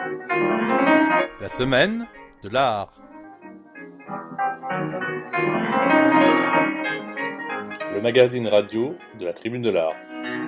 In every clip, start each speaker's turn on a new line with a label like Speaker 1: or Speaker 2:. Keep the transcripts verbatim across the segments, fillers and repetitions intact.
Speaker 1: La semaine de l'art.
Speaker 2: Le magazine radio de la Tribune de l'Art.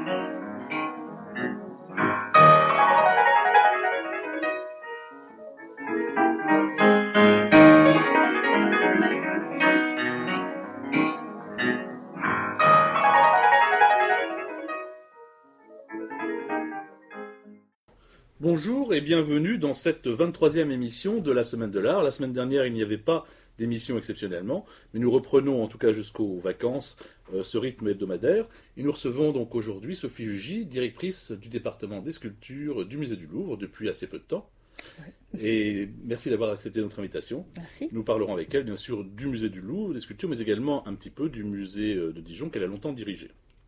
Speaker 3: Bonjour et bienvenue dans cette vingt-troisième émission de la Semaine de l'Art. La semaine dernière, il n'y avait pas d'émission exceptionnellement, mais nous reprenons en tout cas jusqu'aux vacances euh, ce rythme hebdomadaire. Et nous recevons donc aujourd'hui Sophie Jugy, directrice du département des sculptures du Musée du Louvre depuis assez peu de temps. Ouais. Et merci d'avoir accepté notre invitation.
Speaker 4: Merci.
Speaker 3: Nous parlerons avec elle bien sûr du Musée du Louvre, des sculptures, mais également un petit peu du musée de Dijon qu'elle a longtemps dirigé.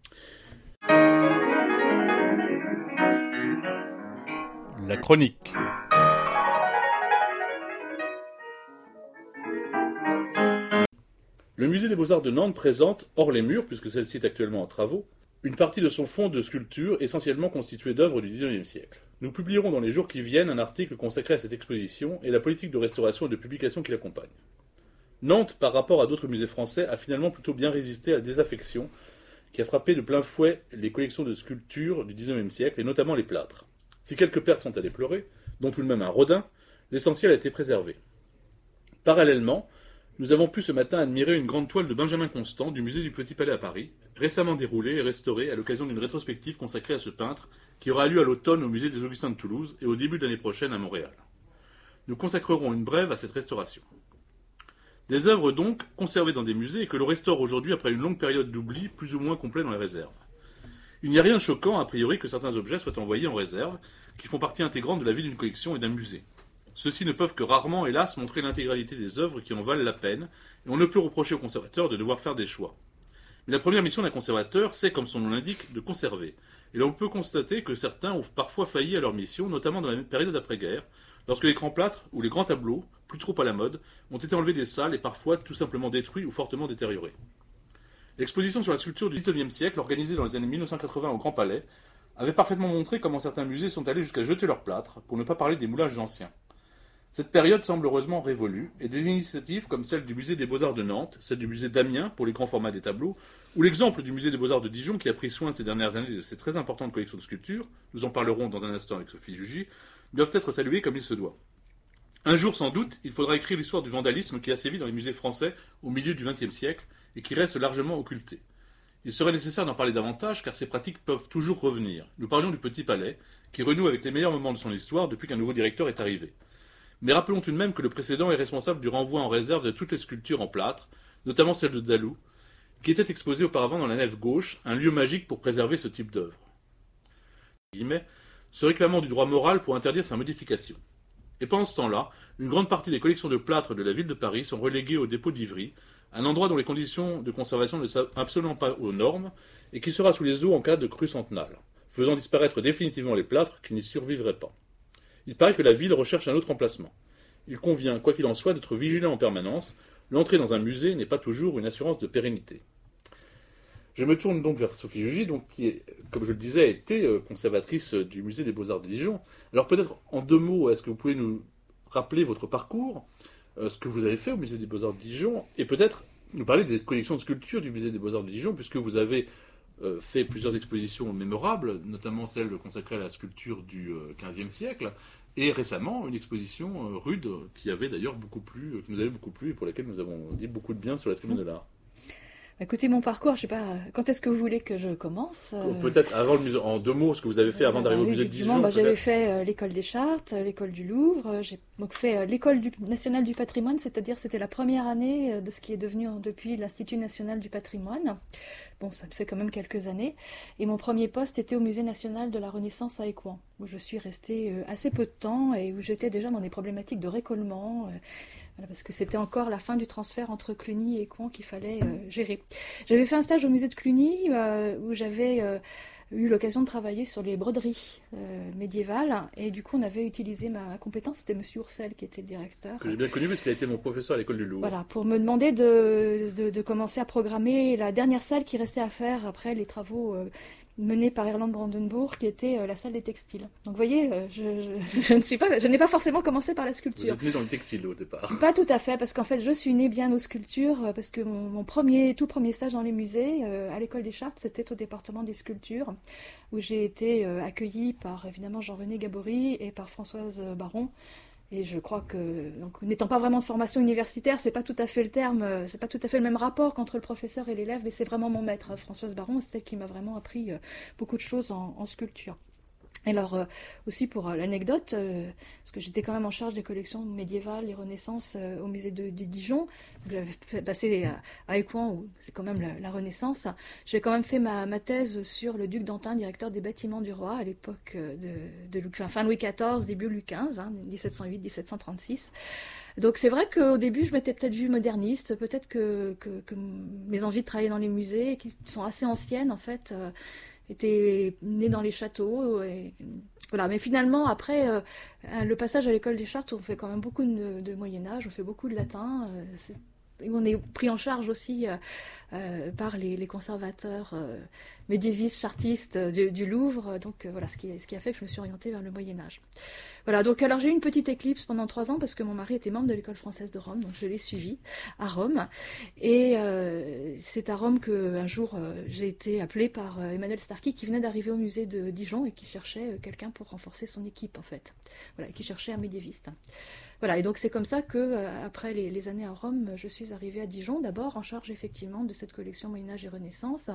Speaker 1: La chronique.
Speaker 3: Le musée des Beaux-Arts de Nantes présente, hors les murs, puisque celle-ci est actuellement en travaux, une partie de son fonds de sculptures essentiellement constituée d'œuvres du dix-neuvième siècle. Nous publierons dans les jours qui viennent un article consacré à cette exposition et la politique de restauration et de publication qui l'accompagne. Nantes, par rapport à d'autres musées français, a finalement plutôt bien résisté à la désaffection qui a frappé de plein fouet les collections de sculptures du dix-neuvième siècle, et notamment les plâtres. Si quelques pertes sont à déplorer, dont tout de même un Rodin, l'essentiel a été préservé. Parallèlement, nous avons pu ce matin admirer une grande toile de Benjamin Constant du musée du Petit Palais à Paris, récemment déroulée et restaurée à l'occasion d'une rétrospective consacrée à ce peintre, qui aura lieu à l'automne au musée des Augustins de Toulouse et au début de l'année prochaine à Montréal. Nous consacrerons une brève à cette restauration. Des œuvres donc conservées dans des musées et que l'on restaure aujourd'hui après une longue période d'oubli plus ou moins complet dans les réserves. Il n'y a rien de choquant, a priori, que certains objets soient envoyés en réserve, qui font partie intégrante de la vie d'une collection et d'un musée. Ceux-ci ne peuvent que rarement, hélas, montrer l'intégralité des œuvres qui en valent la peine, et on ne peut reprocher au conservateur de devoir faire des choix. Mais la première mission d'un conservateur, c'est, comme son nom l'indique, de conserver. Et l'on peut constater que certains ont parfois failli à leur mission, notamment dans la période d'après-guerre, lorsque les grands plâtres ou les grands tableaux, plus trop à la mode, ont été enlevés des salles et parfois tout simplement détruits ou fortement détériorés. L'exposition sur la sculpture du dix-neuvième siècle, organisée dans les années mille neuf cent quatre-vingts au Grand Palais, avait parfaitement montré comment certains musées sont allés jusqu'à jeter leurs plâtres, pour ne pas parler des moulages anciens. Cette période semble heureusement révolue, et des initiatives comme celle du musée des Beaux-Arts de Nantes, celle du musée d'Amiens pour les grands formats des tableaux, ou l'exemple du musée des Beaux-Arts de Dijon qui a pris soin ces dernières années de ses très importantes collections de sculptures, nous en parlerons dans un instant avec Sophie Jugy, doivent être saluées comme il se doit. Un jour sans doute, il faudra écrire l'histoire du vandalisme qui a sévi dans les musées français au milieu du vingtième siècle, et qui reste largement occulté. Il serait nécessaire d'en parler davantage, car ces pratiques peuvent toujours revenir. Nous parlions du Petit Palais, qui renoue avec les meilleurs moments de son histoire depuis qu'un nouveau directeur est arrivé. Mais rappelons tout de même que le précédent est responsable du renvoi en réserve de toutes les sculptures en plâtre, notamment celle de Dalou, qui était exposée auparavant dans la nef gauche, un lieu magique pour préserver ce type d'œuvre. Se réclamant du droit moral pour interdire sa modification. Et pendant ce temps-là, une grande partie des collections de plâtre de la ville de Paris sont reléguées au dépôt d'Ivry, un endroit dont les conditions de conservation ne sont absolument pas aux normes et qui sera sous les eaux en cas de crue centenale, faisant disparaître définitivement les plâtres qui n'y survivraient pas. Il paraît que la ville recherche un autre emplacement. Il convient, quoi qu'il en soit, d'être vigilant en permanence. L'entrée dans un musée n'est pas toujours une assurance de pérennité. Je me tourne donc vers Sophie Jugy, donc, qui, est, comme je le disais, a été conservatrice du musée des Beaux-Arts de Dijon. Alors peut-être en deux mots, est-ce que vous pouvez nous rappeler votre parcours, euh, ce que vous avez fait au musée des Beaux-Arts de Dijon, et peut-être nous parler des collections de sculptures du musée des Beaux-Arts de Dijon, puisque vous avez euh, fait plusieurs expositions mémorables, notamment celle consacrée à la sculpture du euh, quinzième siècle, et récemment une exposition euh, rude qui avait d'ailleurs beaucoup plu, euh, qui nous avait beaucoup plu et pour laquelle nous avons dit beaucoup de bien sur la Tribune de l'Art.
Speaker 4: Écoutez, mon parcours, je sais pas, quand est-ce que vous voulez que je commence euh...
Speaker 3: Peut-être avant le musée, en deux mots, ce que vous avez fait avant euh, d'arriver bah, au musée de Dijon.
Speaker 4: Bah, j'avais fait euh, l'école des Chartes, euh, l'école du Louvre, j'ai donc fait euh, l'école du, nationale du patrimoine, c'est-à-dire c'était la première année euh, de ce qui est devenu euh, depuis l'Institut national du patrimoine. Bon, ça fait quand même quelques années. Et mon premier poste était au musée national de la Renaissance à Écouen, où je suis restée euh, assez peu de temps et où j'étais déjà dans des problématiques de récollement. Euh, Voilà, parce que c'était encore la fin du transfert entre Cluny et Écouen qu'il fallait euh, gérer. J'avais fait un stage au musée de Cluny euh, où j'avais euh, eu l'occasion de travailler sur les broderies euh, médiévales et du coup on avait utilisé ma compétence, c'était Monsieur Oursel qui était le directeur.
Speaker 3: Que j'ai bien connu parce qu'il a été mon professeur à l'école du Louvre.
Speaker 4: Voilà, pour me demander de, de, de commencer à programmer la dernière salle qui restait à faire après les travaux euh, menée par Erland Brandenburg, qui était euh, la salle des textiles. Donc vous voyez, euh, je, je, je ne suis pas, je n'ai pas forcément commencé par la
Speaker 3: Vous
Speaker 4: sculpture.
Speaker 3: êtes né dans le textile au départ.
Speaker 4: Pas tout à fait, parce qu'en fait, je suis née bien aux sculptures, euh, parce que mon, mon premier, tout premier stage dans les musées, euh, à l'école des Chartes, c'était au département des sculptures, où j'ai été euh, accueillie par, évidemment, Jean-René Gabory et par Françoise Baron. Et je crois que, donc, n'étant pas vraiment de formation universitaire, c'est pas tout à fait le terme, euh, c'est pas tout à fait le même rapport qu'entre le professeur et l'élève, mais c'est vraiment mon maître, hein, Françoise Baron, c'est celle qui m'a vraiment appris euh, beaucoup de choses en, en sculpture. Et alors, euh, aussi pour euh, l'anecdote, euh, parce que j'étais quand même en charge des collections médiévales et Renaissance euh, au musée de, de Dijon, donc j'avais fait passer à, à Écouen, où c'est quand même la, la Renaissance, j'ai quand même fait ma, ma thèse sur le duc d'Antin, directeur des bâtiments du roi, à l'époque euh, de, de enfin, fin Louis quatorze, début Louis quinze, hein, dix-sept cent huit à dix-sept cent trente-six. Donc c'est vrai qu'au début, je m'étais peut-être vue moderniste, peut-être que, que, que mes envies de travailler dans les musées, qui sont assez anciennes en fait, euh, était né dans les châteaux. Et, voilà. Mais finalement, après, euh, le passage à l'école des Chartes, on fait quand même beaucoup de, de Moyen-Âge, on fait beaucoup de latin. Euh, c'est, et on est pris en charge aussi euh, euh, par les, les conservateurs euh, médiévistes, chartistes euh, du, du Louvre. Donc euh, voilà, ce qui, ce qui a fait que je me suis orientée vers le Moyen-Âge. Voilà, donc alors j'ai eu une petite éclipse pendant trois ans parce que mon mari était membre de l'école française de Rome, donc je l'ai suivi à Rome. Et euh, c'est à Rome qu'un jour euh, j'ai été appelée par euh, Emmanuel Starky qui venait d'arriver au musée de Dijon et qui cherchait euh, quelqu'un pour renforcer son équipe en fait. Voilà, qui cherchait un médiéviste. Voilà, et donc c'est comme ça que, euh, après les, les années à Rome, je suis arrivée à Dijon, d'abord en charge effectivement de cette collection Moyen-Âge et Renaissance.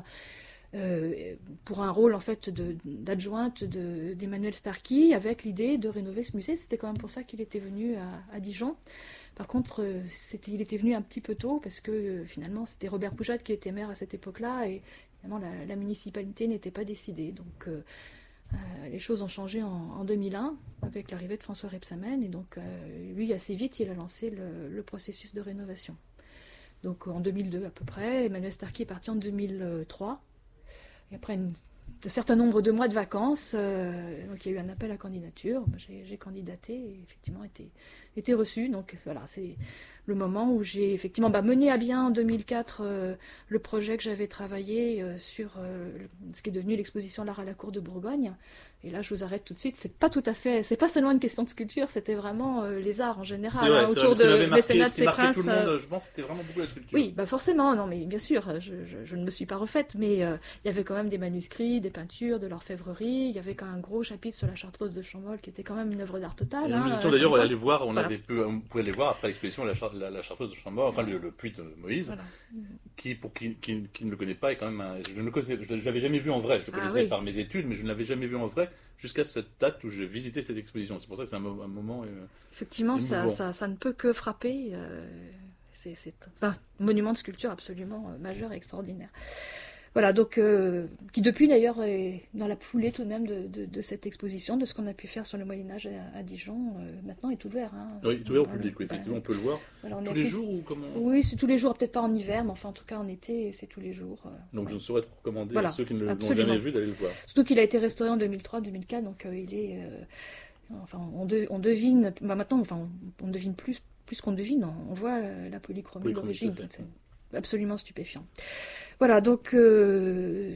Speaker 4: Euh, pour un rôle en fait de, d'adjointe de, d'Emmanuel Starky, avec l'idée de rénover ce musée. C'était quand même pour ça qu'il était venu à, à Dijon. Par contre, c'était, il était venu un petit peu tôt parce que euh, finalement c'était Robert Poujade qui était maire à cette époque-là et finalement la, la municipalité n'était pas décidée. Donc euh, euh, les choses ont changé en, en deux mille un avec l'arrivée de François Rebsamen et donc euh, lui assez vite il a lancé le, le processus de rénovation. Donc en deux mille deux à peu près, Emmanuel Starky est parti en deux mille trois. Et après une, un certain nombre de mois de vacances, euh, donc il y a eu un appel à candidature. J'ai, j'ai candidaté et effectivement été, été reçue. Donc voilà, c'est le moment où j'ai effectivement bah, mené à bien en deux mille quatre euh, le projet que j'avais travaillé euh, sur euh, ce qui est devenu l'exposition L'Art à la Cour de Bourgogne. Et là, je vous arrête tout de suite. C'est pas tout à fait, c'est pas seulement une question de sculpture, c'était vraiment euh, les arts en général,
Speaker 3: c'est vrai,
Speaker 4: hein,
Speaker 3: c'est
Speaker 4: autour
Speaker 3: vrai,
Speaker 4: de mécénat de ces princes.
Speaker 3: Tout le monde, euh... je pense que c'était vraiment beaucoup la sculpture.
Speaker 4: Oui, bah forcément, non, mais bien sûr, je, je, je ne me suis pas refaite, mais euh, il y avait quand même des manuscrits, des peintures, de l'orfèvrerie. Il y avait quand même un gros chapitre sur la Chartreuse de Champmol, qui était quand même une œuvre d'art totale.
Speaker 3: Nous
Speaker 4: hein,
Speaker 3: étions d'ailleurs, on allait voir, on,
Speaker 4: voilà.
Speaker 3: avait pu, on pouvait aller voir après l'exposition la, char- la, la Chartreuse de Champmol, enfin le, le puits de Moïse. Voilà. Qui, pour qui, qui, qui ne le connaît pas, est quand même un, je ne le connaissais, je ne l'avais jamais vu en vrai. Je le connaissais ah, oui. par mes études, mais je ne l'avais jamais vu en vrai jusqu'à cette date où j'ai visité cette exposition. C'est pour ça que c'est un, un moment. Euh,
Speaker 4: Effectivement, ça, ça, ça ne peut que frapper. Euh, c'est, c'est un monument de sculpture absolument euh, majeur et extraordinaire. Voilà, donc euh, qui depuis d'ailleurs est dans la foulée tout de même de, de, de cette exposition, de ce qu'on a pu faire sur le Moyen-Âge à, à Dijon, euh, maintenant est ouvert. Hein.
Speaker 3: Oui, est ouvert au public, oui, effectivement, on peut le voir.
Speaker 4: Voilà,
Speaker 3: tous les jours ou comment ?
Speaker 4: Oui, c'est tous les jours, peut-être pas en hiver, mais enfin en tout cas en été, c'est tous les jours. Euh,
Speaker 3: donc
Speaker 4: ouais.
Speaker 3: je ne saurais te recommander
Speaker 4: voilà,
Speaker 3: à ceux qui ne l'ont
Speaker 4: absolument.
Speaker 3: jamais vu d'aller le voir.
Speaker 4: Surtout qu'il a été restauré en deux mille trois deux mille quatre, donc euh, il est. Euh, enfin, on, de, on devine, bah, maintenant, enfin, on, on devine plus, plus qu'on devine, on, on voit la, la polychromie, polychromie d'origine. C'est absolument stupéfiant. Voilà, donc euh,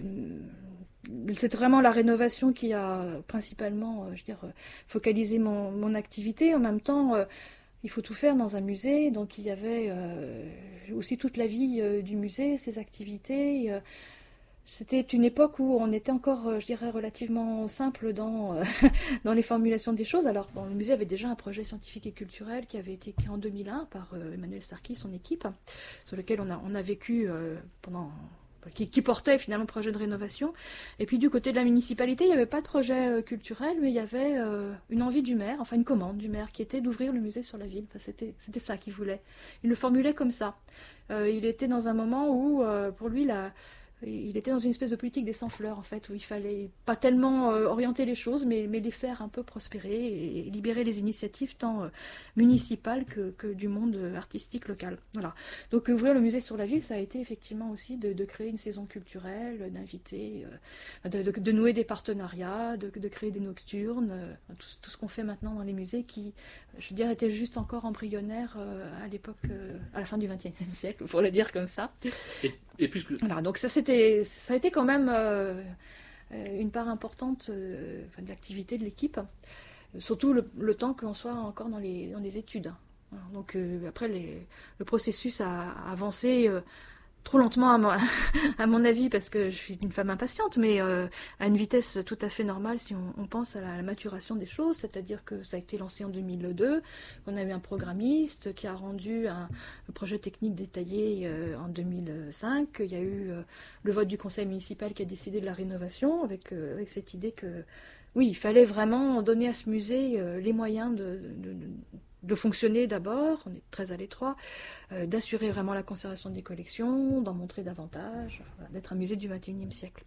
Speaker 4: c'est vraiment la rénovation qui a principalement, euh, je veux dire, focalisé mon, mon activité. En même temps, euh, il faut tout faire dans un musée, donc il y avait euh, aussi toute la vie euh, du musée, ses activités. Euh, C'était une époque où on était encore, je dirais, relativement simple dans, euh, dans les formulations des choses. Alors, bon, le musée avait déjà un projet scientifique et culturel qui avait été créé en deux mille un par euh, Emmanuel Starky, son équipe, sur lequel on a, on a vécu euh, pendant... Qui, qui portait finalement le projet de rénovation. Et puis du côté de la municipalité, il n'y avait pas de projet euh, culturel, mais il y avait euh, une envie du maire, enfin une commande du maire, qui était d'ouvrir le musée sur la ville. Enfin, c'était, c'était ça qu'il voulait. Il le formulait comme ça. Euh, il était dans un moment où, euh, pour lui, la... il était dans une espèce de politique des sans-fleurs, en fait, où il fallait pas tellement euh, orienter les choses, mais, mais les faire un peu prospérer et, et libérer les initiatives tant euh, municipales que, que du monde artistique local. Voilà. Donc ouvrir le musée sur la ville, ça a été effectivement aussi de, de créer une saison culturelle, d'inviter, euh, de, de, de nouer des partenariats, de, de créer des nocturnes, euh, tout, tout ce qu'on fait maintenant dans les musées qui, je dirais, était juste encore embryonnaire euh, à l'époque, euh, à la fin du vingtième siècle, pour le dire comme ça.
Speaker 3: Et, et puisque...
Speaker 4: Voilà, donc ça c'était, ça a été quand même euh, euh, une part importante euh, enfin, de l'activité de l'équipe, euh, surtout le, le temps que l'on soit encore dans les, dans les études. Alors, donc euh, après, les, le processus a avancé euh, trop lentement à, moi, à mon avis, parce que je suis une femme impatiente, mais euh, à une vitesse tout à fait normale si on, on pense à la, à la maturation des choses, c'est-à-dire que ça a été lancé en deux mille deux, qu'on a eu un programmiste qui a rendu un, un projet technique détaillé euh, en deux mille cinq, il y a eu euh, le vote du conseil municipal qui a décidé de la rénovation, avec, euh, avec cette idée que, oui, il fallait vraiment donner à ce musée euh, les moyens de... de, de de fonctionner d'abord, on est très à l'étroit, euh, d'assurer vraiment la conservation des collections, d'en montrer davantage, voilà, d'être un musée du vingt et unième siècle.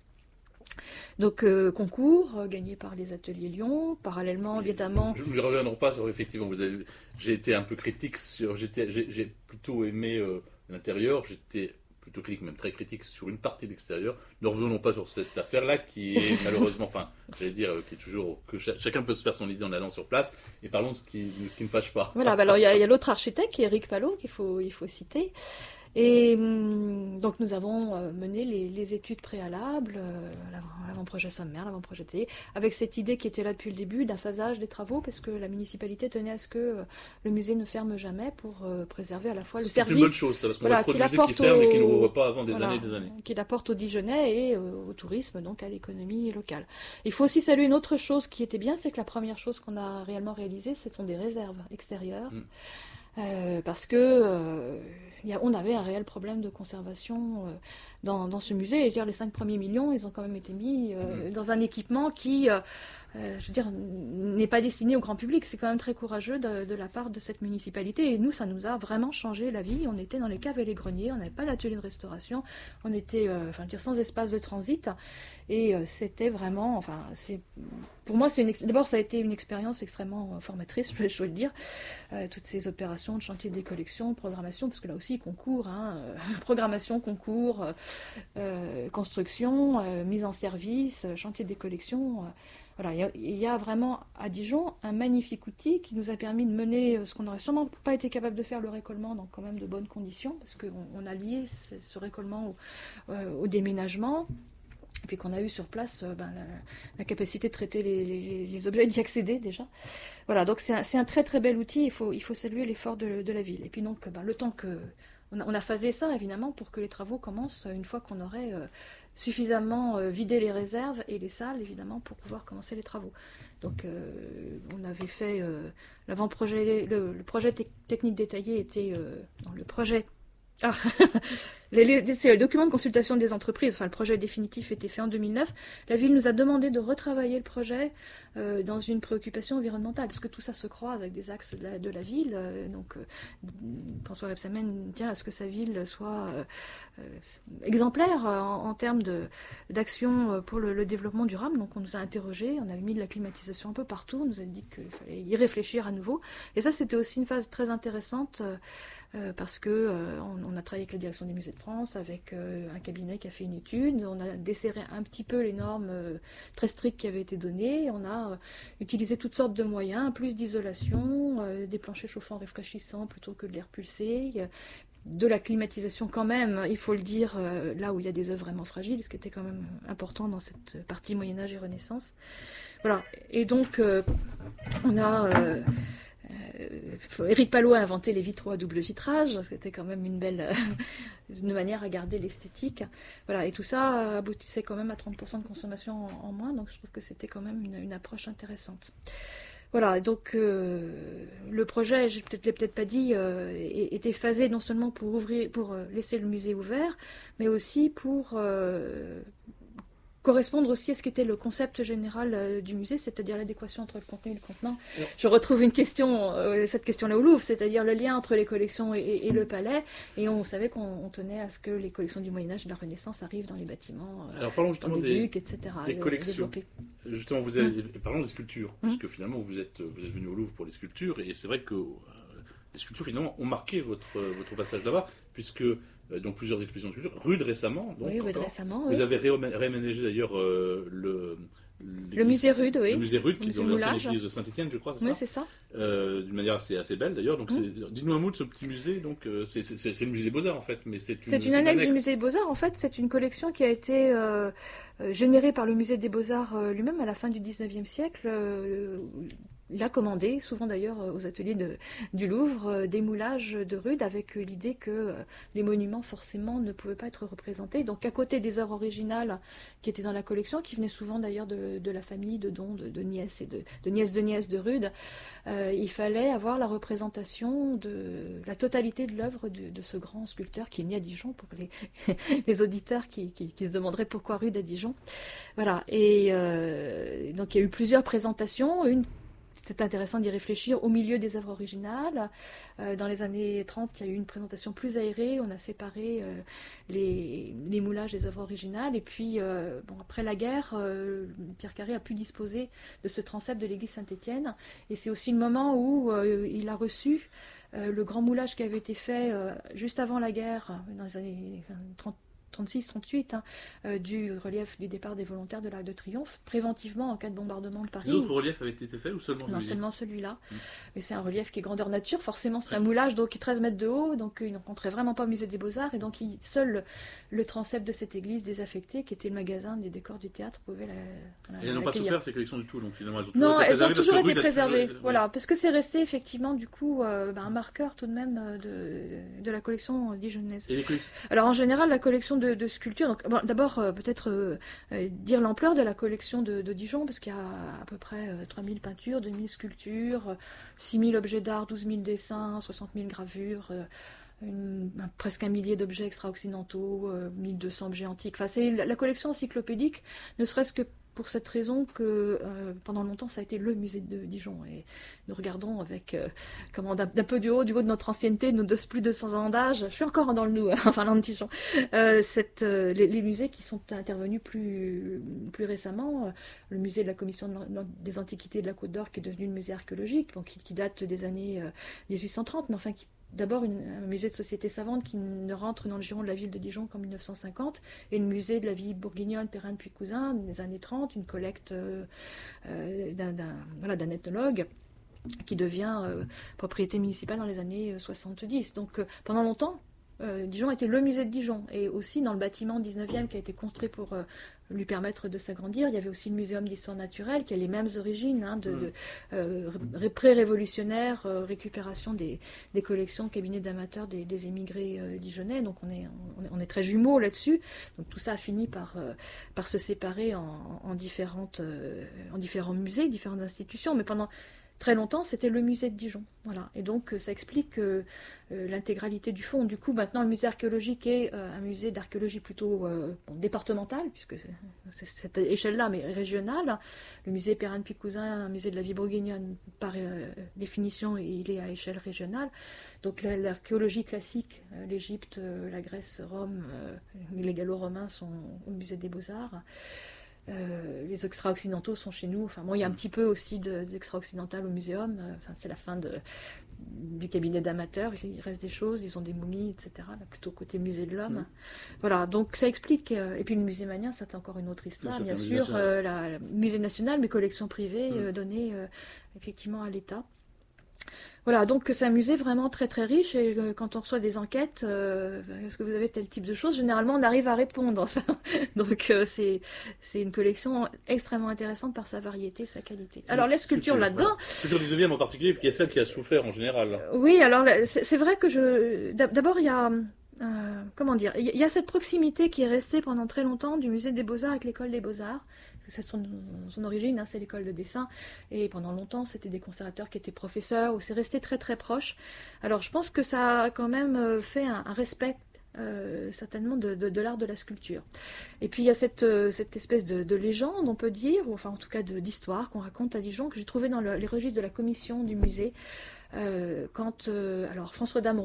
Speaker 4: Donc euh, concours euh, gagné par les ateliers Lyon, parallèlement évidemment.
Speaker 3: Je ne reviendrai pas sur effectivement. Vous avez, j'ai été un peu critique sur, j'étais, j'ai, j'ai plutôt aimé euh, l'intérieur. J'étais plutôt critique, même très critique sur une partie de l'extérieur. Ne revenons pas sur cette affaire-là qui est malheureusement, enfin, j'allais dire, euh, qui est toujours que ch- chacun peut se faire son idée en allant sur place. Et parlons de ce qui, de ce qui ne fâche pas.
Speaker 4: Voilà. Bah alors il y a, y a l'autre architecte qui est Éric Palot qu'il faut, il faut citer. Et hum, donc nous avons euh, mené les, les études préalables, euh, l'avant, l'avant-projet sommaire, l'avant-projet détaillé, avec cette idée qui était là depuis le début d'un phasage des travaux, parce que la municipalité tenait à ce que euh, le musée ne ferme jamais pour euh, préserver à la fois le
Speaker 3: C'est
Speaker 4: service.
Speaker 3: une bonne chose, ça, parce qu'on
Speaker 4: voilà,
Speaker 3: a trop de
Speaker 4: qu'il
Speaker 3: musées qui
Speaker 4: apporte
Speaker 3: ferment et qui ne
Speaker 4: au-
Speaker 3: rouvrent pas avant des
Speaker 4: voilà,
Speaker 3: années et des années.
Speaker 4: qu'il apporte aux Dijonais et euh, au tourisme, donc à l'économie locale. Il faut aussi saluer une autre chose qui était bien, c'est que la première chose qu'on a réellement réalisée, ce sont des réserves extérieures.
Speaker 3: Mm.
Speaker 4: Euh, parce que euh, y a, on avait un réel problème de conservation euh, dans, dans ce musée. Et je veux dire, les cinq premiers millions, ils ont quand même été mis euh,
Speaker 3: Mmh.
Speaker 4: dans un équipement qui, euh, euh, je veux dire, n'est pas destiné au grand public. C'est quand même très courageux de, de la part de cette municipalité. Et nous, ça nous a vraiment changé la vie. On était dans les caves et les greniers, on n'avait pas d'atelier de restauration, on était, euh, enfin, je veux dire, sans espace de transit. Et euh, c'était vraiment, enfin, c'est, pour moi, c'est une, ex- d'abord, ça a été une expérience extrêmement euh, formatrice, je, je dois le dire. Euh, toutes ces opérations de chantier des collections, de programmation, parce que là aussi, concours, hein, euh, programmation, concours, euh, euh, construction, euh, mise en service, euh, chantier des collections. euh, voilà, il y a- il y, a vraiment à Dijon un magnifique outil qui nous a permis de mener euh, ce qu'on n'aurait sûrement pas été capable de faire, le récollement, dans quand même de bonnes conditions, parce qu'on on a lié ce, ce récollement au, euh, au déménagement. Et puis qu'on a eu sur place euh, ben, la, la capacité de traiter les, les- les objets, d'y accéder déjà. Voilà, donc c'est un, c'est un très très bel outil, il faut, il faut saluer l'effort de, de la ville. Et puis donc, ben, le temps que... On a, on a phasé ça, évidemment, pour que les travaux commencent une fois qu'on aurait euh, suffisamment euh, vidé les réserves et les salles, évidemment, pour pouvoir commencer les travaux. Donc euh, on avait fait euh, l'avant-projet, le, le projet tec- technique détaillé était euh, dans le projet... Ah, les, les- c'est le document de consultation des entreprises, enfin le projet définitif était fait en deux mille neuf. La ville nous a demandé de retravailler le projet euh, dans une préoccupation environnementale, parce que tout ça se croise avec des axes de la, de la ville. euh, donc euh, François Rebsamen tient à ce que sa ville soit euh, euh, exemplaire euh, en, en termes de, d'action euh, pour le, le développement durable. Donc on nous a interrogés, on avait mis de la climatisation un peu partout, on nous a dit qu'il fallait y réfléchir à nouveau. Et ça c'était aussi une phase très intéressante. Euh, Euh, parce que euh, on, on a travaillé avec la direction des musées de France, avec euh, un cabinet qui a fait une étude, on a desserré un petit peu les normes euh, très strictes qui avaient été données, on a euh, utilisé toutes sortes de moyens, plus d'isolation, euh, des planchers chauffants réfléchissants plutôt que de l'air pulsé, euh, de la climatisation quand même, il faut le dire, euh, là où il y a des œuvres vraiment fragiles, ce qui était quand même important dans cette partie Moyen-Âge et Renaissance. Voilà, et donc euh, on a... Euh, Euh, Éric Palot a inventé les vitraux à double vitrage, c'était quand même une belle une manière à garder l'esthétique. Voilà, et tout ça aboutissait quand même à trente pour cent de consommation en, en moins, donc je trouve que c'était quand même une, une approche intéressante. Voilà, donc euh, le projet, je ne l'ai peut-être pas dit, euh, était phasé non seulement pour ouvrir, pour laisser le musée ouvert, mais aussi pour euh, correspondre aussi à ce qu'était le concept général euh, du musée, c'est-à-dire l'adéquation entre le contenu et le contenant. Ouais. Je retrouve une question, euh, cette question-là au Louvre, c'est-à-dire le lien entre les collections et, et, et le palais, et on savait qu'on tenait à ce que les collections du Moyen-Âge et de la Renaissance arrivent dans les bâtiments, euh,
Speaker 3: Alors, parlons justement
Speaker 4: dans les
Speaker 3: des,
Speaker 4: ducs, et cetera.
Speaker 3: Des collections. Développés. Justement, vous avez,
Speaker 4: mmh.
Speaker 3: parlons des sculptures, mmh. puisque finalement vous êtes, vous êtes venu au Louvre pour les sculptures, et c'est vrai que euh, les sculptures finalement ont marqué votre, votre passage là-bas, puisque donc plusieurs expositions de sculptures. Rude récemment, donc
Speaker 4: oui, Rude
Speaker 3: encore,
Speaker 4: récemment,
Speaker 3: vous
Speaker 4: oui.
Speaker 3: avez réaménagé d'ailleurs euh, le,
Speaker 4: Le musée Rude, oui.
Speaker 3: Le musée Rude, qui est
Speaker 4: musée
Speaker 3: dans l'ancienne
Speaker 4: Moulage.
Speaker 3: église de Saint-Étienne, je crois, c'est
Speaker 4: Oui,
Speaker 3: ça
Speaker 4: c'est ça.
Speaker 3: euh, D'une manière assez, assez belle d'ailleurs. Donc,
Speaker 4: Mm.
Speaker 3: c'est- dites-nous un mot de ce petit musée. Donc, euh, c'est, c'est, c'est le musée des Beaux-Arts en fait, mais c'est une,
Speaker 4: C'est une annexe du musée des Beaux-Arts. En fait, c'est une collection qui a été euh, euh, générée par le musée des Beaux-Arts euh, lui-même à la fin du dix-neuvième siècle. Euh, il a commandé, souvent d'ailleurs euh, aux ateliers de, du Louvre, euh, des moulages de Rude avec euh, l'idée que euh, les monuments forcément ne pouvaient pas être représentés. Donc à côté des œuvres originales qui étaient dans la collection, qui venaient souvent d'ailleurs de, de la famille, de dons, de, de nièces et de, de nièces de nièces de Rude, euh, il fallait avoir la représentation de la totalité de l'œuvre de, de ce grand sculpteur qui est né à Dijon, pour les, les auditeurs qui, qui, qui se demanderaient pourquoi Rude à Dijon. Voilà, et euh, donc il y a eu plusieurs présentations, une c'est intéressant d'y réfléchir au milieu des œuvres originales. Euh, dans les années trente, il y a eu une présentation plus aérée. On a séparé euh, les, les moulages des œuvres originales. Et puis, euh, bon, après la guerre, euh, Pierre Carré a pu disposer de ce transept de l'église Saint-Étienne. Et c'est aussi le moment où euh, il a reçu euh, le grand moulage qui avait été fait euh, juste avant la guerre, dans les années trente. trente-six trente-huit, hein, euh, du relief du départ des volontaires de l'Arc de Triomphe, préventivement en cas de bombardement de Paris.
Speaker 3: Les autres reliefs avaient été faits ou seulement
Speaker 4: Non,
Speaker 3: celui-là
Speaker 4: seulement celui-là.
Speaker 3: Mmh.
Speaker 4: Mais c'est un relief qui est grandeur nature, forcément c'est un moulage donc qui est treize mètres de haut, donc il n'entrait vraiment pas au musée des Beaux-Arts, et donc il, seul le, le transept de cette église désaffectée, qui était le magasin des décors du théâtre, pouvait la, la,
Speaker 3: Et elles n'ont pas souffert ces collections du tout, donc finalement elles ont
Speaker 4: non,
Speaker 3: toujours été
Speaker 4: elles ont toujours été préservées,
Speaker 3: toujours...
Speaker 4: voilà, parce que c'est resté effectivement du coup euh, bah, un marqueur tout de même de, de la collection dijonnaise.
Speaker 3: Et les collections...
Speaker 4: Alors en général la collection de, de sculptures, donc bon, d'abord euh, peut-être euh, euh, dire l'ampleur de la collection de, de Dijon, parce qu'il y a à peu près euh, trois mille peintures, deux mille sculptures, euh, six mille objets d'art, douze mille dessins, soixante mille gravures, euh, une, un, presque un millier d'objets extra-occidentaux, euh, mille deux cents objets antiques. Enfin, c'est la, la collection encyclopédique, ne serait-ce que pour cette raison que euh, pendant longtemps ça a été le musée de Dijon, et nous regardons avec euh, comment d'un, d'un peu du haut du haut de notre ancienneté, nos deux, plus de deux cents ans d'âge, je suis encore dans le nous, hein, enfin dans le Dijon, euh, cette, euh, les, les musées qui sont intervenus plus, plus récemment, euh, le musée de la commission de, des antiquités de la Côte d'Or qui est devenu le musée archéologique, bon, qui, qui date des années euh, dix-huit cent trente, mais enfin qui d'abord une, un musée de société savante qui ne rentre dans le giron de la ville de Dijon qu'en mille neuf cent cinquante, et le musée de la vie bourguignonne Perrin puis Cousin des années trente, une collecte euh, euh, d'un, d'un, voilà, d'un ethnologue qui devient euh, propriété municipale dans les années soixante-dix. Donc euh, pendant longtemps, euh, Dijon était le musée de Dijon, et aussi dans le bâtiment dix-neuvième qui a été construit pour euh, lui permettre de s'agrandir, il y avait aussi le muséum d'histoire naturelle qui a les mêmes origines, hein, de, mmh. de euh, ré- pré-révolutionnaire, euh, récupération des, des collections, cabinets d'amateurs des, des émigrés euh, dijonnais. Donc on est, on, est, on est très jumeaux là-dessus. Donc tout ça a fini par, euh, par se séparer en, en, différentes, euh, en différents musées, différentes institutions, mais pendant très longtemps, c'était le musée de Dijon. Voilà. Et donc, ça explique euh, euh, l'intégralité du fond. Du coup, maintenant, le musée archéologique est euh, un musée d'archéologie plutôt euh, bon, départemental, puisque c'est, c'est cette échelle-là, mais régionale. Le musée Perrin-Picousin, un musée de la vie bourguignonne, par euh, définition, il est à échelle régionale. Donc, la, l'archéologie classique, euh, l'Égypte, euh, la Grèce, Rome, euh, les Gallo-Romains sont au musée des Beaux-Arts. Euh, les extra-occidentaux sont chez nous. Enfin, bon, il y a un petit peu aussi de, d'extra-occidental au muséum. Enfin, c'est la fin de, du cabinet d'amateurs. Il reste des choses, ils ont des momies, et cetera. Là, plutôt côté musée de l'homme. Mmh. Voilà, donc ça explique. Euh, et puis le musée Magnien, c'est encore une autre histoire, bien, bien sûr. Euh, la, la musée national, mais collections privées mmh. euh, données euh, effectivement à l'État. Voilà, donc c'est un musée vraiment très très riche, et euh, quand on reçoit des enquêtes, euh, est-ce que vous avez tel type de choses, généralement on arrive à répondre. Donc euh, c'est, c'est une collection extrêmement intéressante par sa variété, sa qualité. Alors les sculptures Sculpture, là-dedans...
Speaker 3: Voilà. Sculpture dix-neuvième en particulier, puis il y a celle qui a souffert en général.
Speaker 4: Oui, alors c'est, c'est vrai que je... D'abord il y a... Euh, comment dire, il y a cette proximité qui est restée pendant très longtemps du musée des Beaux-Arts avec l'école des Beaux-Arts, parce que c'est son, son origine, hein, c'est l'école de dessin, et pendant longtemps c'était des conservateurs qui étaient professeurs, où c'est resté très très proche. Alors je pense que ça a quand même fait un, un respect Euh, certainement de, de, de l'art de la sculpture. Et puis il y a cette, euh, cette espèce de, de légende, on peut dire, ou enfin en tout cas de, d'histoire qu'on raconte à Dijon, que j'ai trouvé dans le, les registres de la commission du musée, euh, quand euh, alors François Dameron,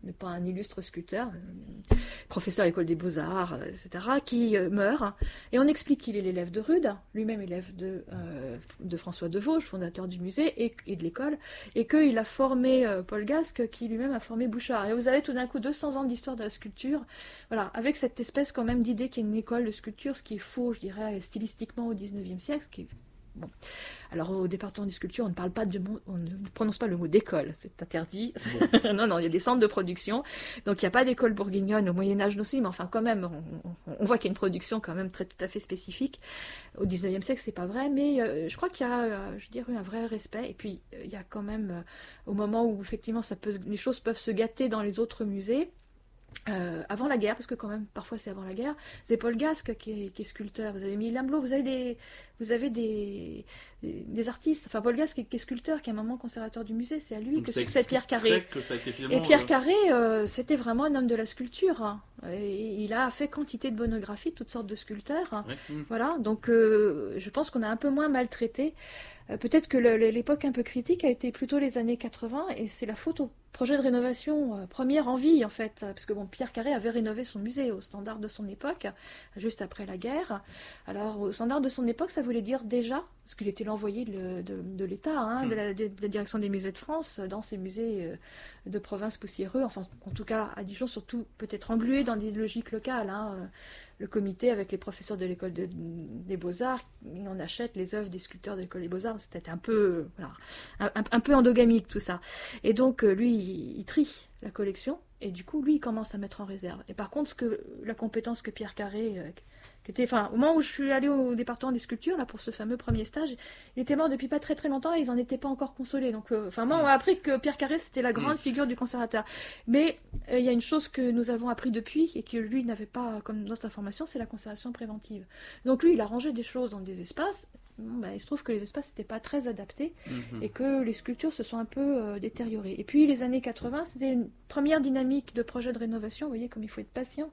Speaker 4: mais pas un illustre sculpteur, euh, professeur à l'école des Beaux-Arts, euh, et cetera, qui euh, meurt. Et on explique qu'il est l'élève de Rude, lui-même élève de, euh, de François de Vosges, fondateur du musée et, et de l'école, et qu'il a formé euh, Paul Gasque, qui lui-même a formé Bouchard. Et vous avez tout d'un coup deux cents ans d'histoire de la sculpture, voilà, avec cette espèce quand même d'idée qu'il y a une école de sculpture, ce qui est faux, je dirais, stylistiquement au dix-neuvième siècle, ce qui est bon. Alors au département de sculpture, on ne parle pas de mot, on ne prononce pas le mot d'école, c'est interdit. Bon. non, non, il y a des centres de production, donc il n'y a pas d'école bourguignonne au Moyen Âge aussi, mais enfin quand même, on, on, on voit qu'il y a une production quand même très tout à fait spécifique. Au dix-neuvième siècle, c'est pas vrai, mais euh, je crois qu'il y a, euh, je dirais, un vrai respect. Et puis euh, il y a quand même, euh, au moment où effectivement ça peut, les choses peuvent se gâter dans les autres musées. Euh, avant la guerre, parce que quand même parfois c'est avant la guerre, c'est Paul Gasque qui est, qui est sculpteur. Vous avez mis Lamblot, vous avez des, vous avez des, des artistes. Enfin, Paul Gasque qui est, qui est sculpteur, qui est un moment conservateur du musée, c'est à lui
Speaker 3: Donc
Speaker 4: que
Speaker 3: ça
Speaker 4: succède Pierre Carré.
Speaker 3: Que ça a été finalement,
Speaker 4: Et Pierre
Speaker 3: euh...
Speaker 4: Carré, euh, c'était vraiment un homme de la sculpture. Hein. Et il a fait quantité de monographies, toutes sortes de sculpteurs. Hein.
Speaker 3: Ouais. Mmh.
Speaker 4: Voilà, donc euh, je pense qu'on a un peu moins maltraité. Euh, peut-être que le, l'époque un peu critique a été plutôt les années quatre-vingts, et c'est la faute au projet de rénovation, euh, première envie en fait, parce que bon, Pierre Carré avait rénové son musée aux standards de son époque, juste après la guerre. Alors, aux standards de son époque, ça voulait dire déjà, parce qu'il était l'envoyé de, de, de l'État, hein, mmh. de, la, de, de la direction des musées de France, dans ces musées euh, de province poussiéreux, enfin, en tout cas à Dijon, surtout peut-être englué dans des logiques locales. Hein, euh, le comité avec les professeurs de l'école de, des Beaux-Arts, on achète les œuvres des sculpteurs de l'école des Beaux-Arts, c'était un peu, voilà, un, un, un peu endogamique tout ça. Et donc, lui, il, il trie la collection, et du coup, lui, il commence à mettre en réserve. Et par contre, ce que, la compétence que Pierre Carré, euh, qui était, enfin, au moment où je suis allée au département des sculptures, là, pour ce fameux premier stage, il était mort depuis pas très très longtemps et ils en étaient pas encore consolés. Donc, euh, enfin, moi, on m'a appris que Pierre Carré, c'était la grande mmh. figure du conservateur. Mais il euh, y a une chose que nous avons appris depuis et que lui n'avait pas comme dans sa formation, c'est la conservation préventive. Donc, lui, il a rangé des choses dans des espaces. Bon, bah, il se trouve que les espaces n'étaient pas très adaptés mmh. et que les sculptures se sont un peu euh, détériorées. Et puis les années quatre-vingts, c'était une première dynamique de projet de rénovation. Vous voyez comme il faut être patient.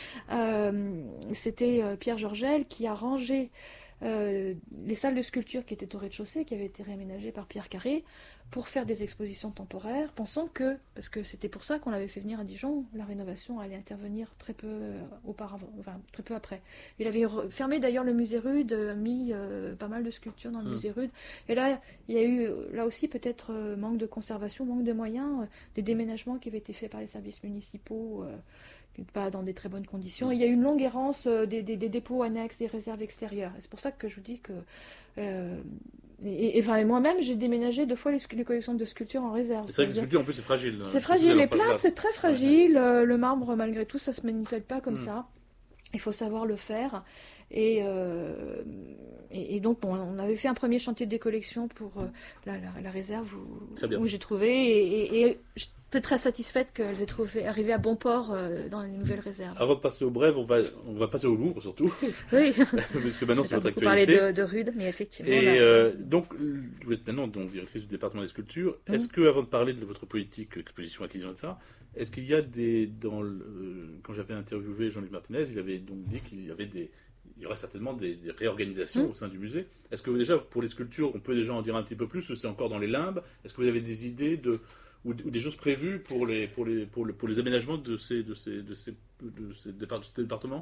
Speaker 4: Euh, c'était euh, Pierre Georgel qui a rangé euh, les salles de sculpture qui étaient au rez-de-chaussée, qui avaient été réaménagées par Pierre Carré, pour faire des expositions temporaires, pensant que, parce que c'était pour ça qu'on l'avait fait venir à Dijon, la rénovation allait intervenir très peu euh, auparavant, enfin très peu après. Il avait re- fermé d'ailleurs le musée Rude, mis euh, pas mal de sculptures dans le mmh. musée Rude, et là il y a eu, là aussi peut-être euh, manque de conservation, manque de moyens, euh, des déménagements qui avaient été faits par les services municipaux, euh, pas dans des très bonnes conditions. Il y a eu une longue errance euh, des, des, des dépôts annexes, des réserves extérieures. Et c'est pour ça que je vous dis que... Euh, et, et, enfin, moi-même, j'ai déménagé deux fois les, les collections de sculptures en réserve.
Speaker 3: C'est vrai que les sculptures, en plus, c'est fragile.
Speaker 4: C'est fragile. Les plaques, c'est très fragile. Ouais, ouais. Le marbre, malgré tout, ça se manipule pas comme mmh. ça. Il faut savoir le faire. Et, euh, et, et donc, bon, on avait fait un premier chantier de décollection pour euh, la, la, la réserve où, où j'ai trouvé. Et, et, et j'étais très satisfaite qu'elles aient trouvé, arrivé à bon port euh, dans les nouvelles réserves.
Speaker 3: Avant de passer au Brève, on va, on va passer au Louvre surtout.
Speaker 4: Oui.
Speaker 3: Parce que maintenant, c'est, c'est votre actualité.
Speaker 4: Parler de, de Rude, mais effectivement.
Speaker 3: Et
Speaker 4: là,
Speaker 3: euh, donc, vous êtes maintenant donc, directrice du département des sculptures. Mmh. Est-ce que, avant de parler de votre politique, exposition, acquisition et de ça, est-ce qu'il y a des. Dans le, quand j'avais interviewé Jean-Luc Martinez, il avait donc dit qu'il y avait des. Il y aura certainement des, des réorganisations mmh. au sein du musée. Est-ce que déjà, pour les sculptures, on peut déjà en dire un petit peu plus, ou c'est encore dans les limbes? Est-ce que vous avez des idées de, ou, ou des choses prévues pour les, pour les, pour le, pour les aménagements de ces, de ces, de ces, de ces, départ, de ces départements?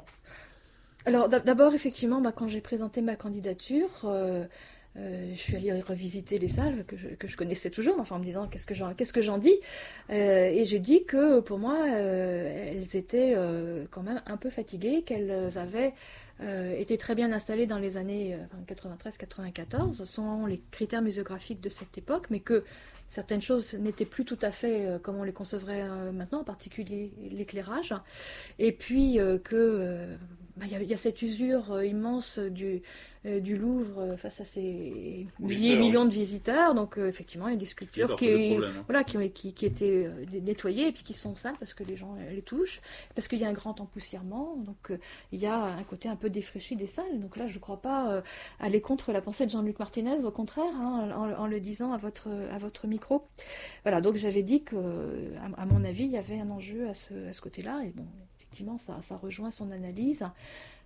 Speaker 4: Alors d'abord, effectivement, bah, quand j'ai présenté ma candidature, euh, euh, je suis allée revisiter les salles que je, que je connaissais toujours, enfin en me disant qu'est-ce que j'en, qu'est-ce que j'en dis, euh, et j'ai dit que pour moi, euh, elles étaient euh, quand même un peu fatiguées, qu'elles avaient Euh, était très bien installé dans les années euh, quatre-vingt-treize quatre-vingt-quatorze, selon les critères muséographiques de cette époque, mais que certaines choses n'étaient plus tout à fait euh, comme on les concevrait euh, maintenant, en particulier l'éclairage, et puis euh, que euh, bah, y, y a cette usure euh, immense du, euh, du Louvre euh, face à ces milliers, millions de visiteurs, donc euh, effectivement il y a des sculptures qui, problème, hein. voilà, qui, ont, qui, qui étaient euh, nettoyées et puis qui sont sales parce que les gens les touchent, parce qu'il y a un grand empoussièrement, donc euh, il y a un côté un peu défraîchi des salles, donc là je ne crois pas euh, aller contre la pensée de Jean-Luc Martinez, au contraire, hein, en, en le disant à votre, à votre micro. Voilà, donc j'avais dit que, à, à mon avis, il y avait un enjeu à ce, à ce côté-là, et bon, effectivement, ça, ça rejoint son analyse.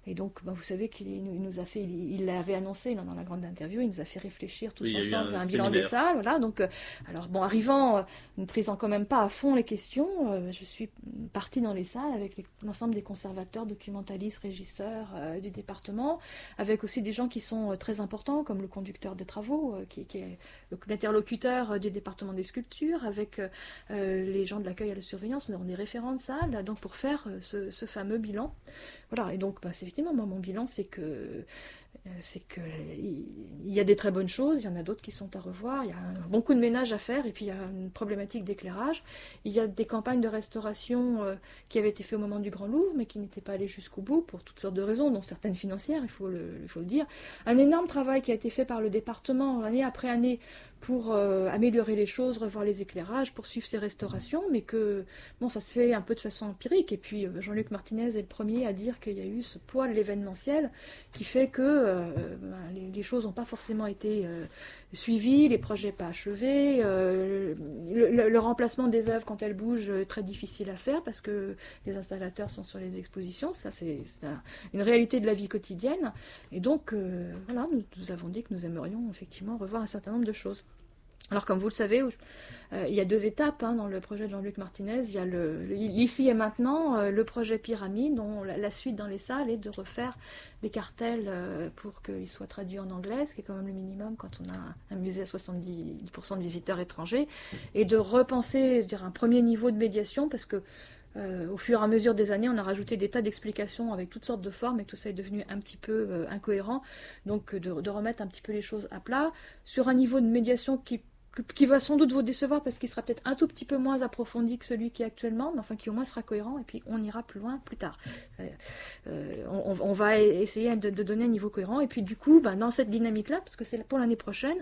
Speaker 4: Et donc, bah, vous savez qu'il il nous a fait, il, il l'avait annoncé là, dans la grande interview, il nous a fait réfléchir tous
Speaker 3: Oui, il y a eu
Speaker 4: ensemble
Speaker 3: un
Speaker 4: à un bilan des
Speaker 3: séminaire.
Speaker 4: salles. Voilà, donc, euh, alors bon, arrivant, euh, ne trisant quand même pas à fond les questions, euh, je suis partie dans les salles avec les- l'ensemble des conservateurs, documentalistes, régisseurs euh, du département, avec aussi des gens qui sont euh, très importants, comme le conducteur de travaux, euh, qui, qui est le- l'interlocuteur euh, du département des sculptures, avec euh, euh, les gens de l'accueil à la surveillance, on est référents de salle, donc pour faire euh, ce, ce fameux bilan. Voilà, et donc bah, c'est effectivement, moi, mon bilan, c'est que euh, c'est que il il y a des très bonnes choses, il y en a d'autres qui sont à revoir, il y a un bon coup de ménage à faire, et puis il y a une problématique d'éclairage. Il y a des campagnes de restauration euh, qui avaient été faites au moment du Grand Louvre, mais qui n'étaient pas allées jusqu'au bout pour toutes sortes de raisons, dont certaines financières, il faut le, il faut le dire. Un énorme travail qui a été fait par le département année après année pour euh, améliorer les choses, revoir les éclairages, poursuivre ces restaurations, mais que bon, ça se fait un peu de façon empirique. Et puis euh, Jean-Luc Martinez est le premier à dire qu'il y a eu ce poids de l'événementiel qui fait que euh, ben, les, les choses n'ont pas forcément été euh, suivies, les projets pas achevés, euh, le, le- le remplacement des œuvres quand elles bougent est très difficile à faire parce que les installateurs sont sur les expositions. Ça, c'est c'est un- une réalité de la vie quotidienne. Et donc, euh, voilà, nous, nous avons dit que nous aimerions effectivement revoir un certain nombre de choses. Alors, comme vous le savez, euh, il y a deux étapes hein, dans le projet de Jean-Luc Martinez. Il y a le, le- l'ici et maintenant, euh, le projet Pyramide, dont la, la suite dans les salles est de refaire les cartels euh, pour qu'ils soient traduits en anglais, ce qui est quand même le minimum quand on a un musée à soixante-dix pour cent de visiteurs étrangers, et de repenser, je dirais, un premier niveau de médiation, parce que Euh, au fur et à mesure des années, on a rajouté des tas d'explications avec toutes sortes de formes et tout ça est devenu un petit peu euh, incohérent. Donc de, de remettre un petit peu les choses à plat sur un niveau de médiation qui, qui va sans doute vous décevoir parce qu'il sera peut-être un tout petit peu moins approfondi que celui qui est actuellement, mais enfin qui au moins sera cohérent et puis on ira plus loin plus tard. Euh, euh, on, on va essayer de, de donner un niveau cohérent et puis du coup, ben, dans cette dynamique-là, parce que c'est pour l'année prochaine,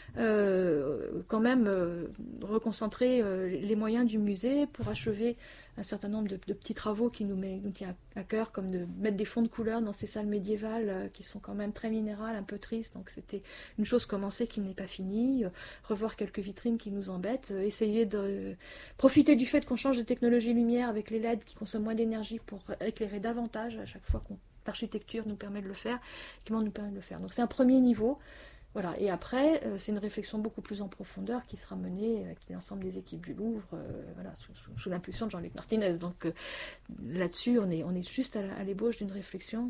Speaker 4: euh, quand même euh, reconcentrer euh, les moyens du musée pour achever un certain nombre de, de petits travaux qui nous, met, nous tient à cœur, comme de mettre des fonds de couleurs dans ces salles médiévales euh, qui sont quand même très minérales, un peu tristes. Donc c'était une chose commencée qui n'est pas finie. Euh, revoir quelques vitrines qui nous embêtent. Euh, essayer de euh, profiter du fait qu'on change de technologie lumière avec les L E D qui consomment moins d'énergie pour éclairer davantage à chaque fois qu'on l'architecture nous permet de le faire, qui nous permet de le faire. Donc c'est un premier niveau. Voilà. Et après, euh, c'est une réflexion beaucoup plus en profondeur qui sera menée avec l'ensemble des équipes du Louvre, euh, voilà, sous, sous, sous l'impulsion de Jean-Luc Martinez. Donc euh, là-dessus, on est, on est juste à, à l'ébauche d'une réflexion.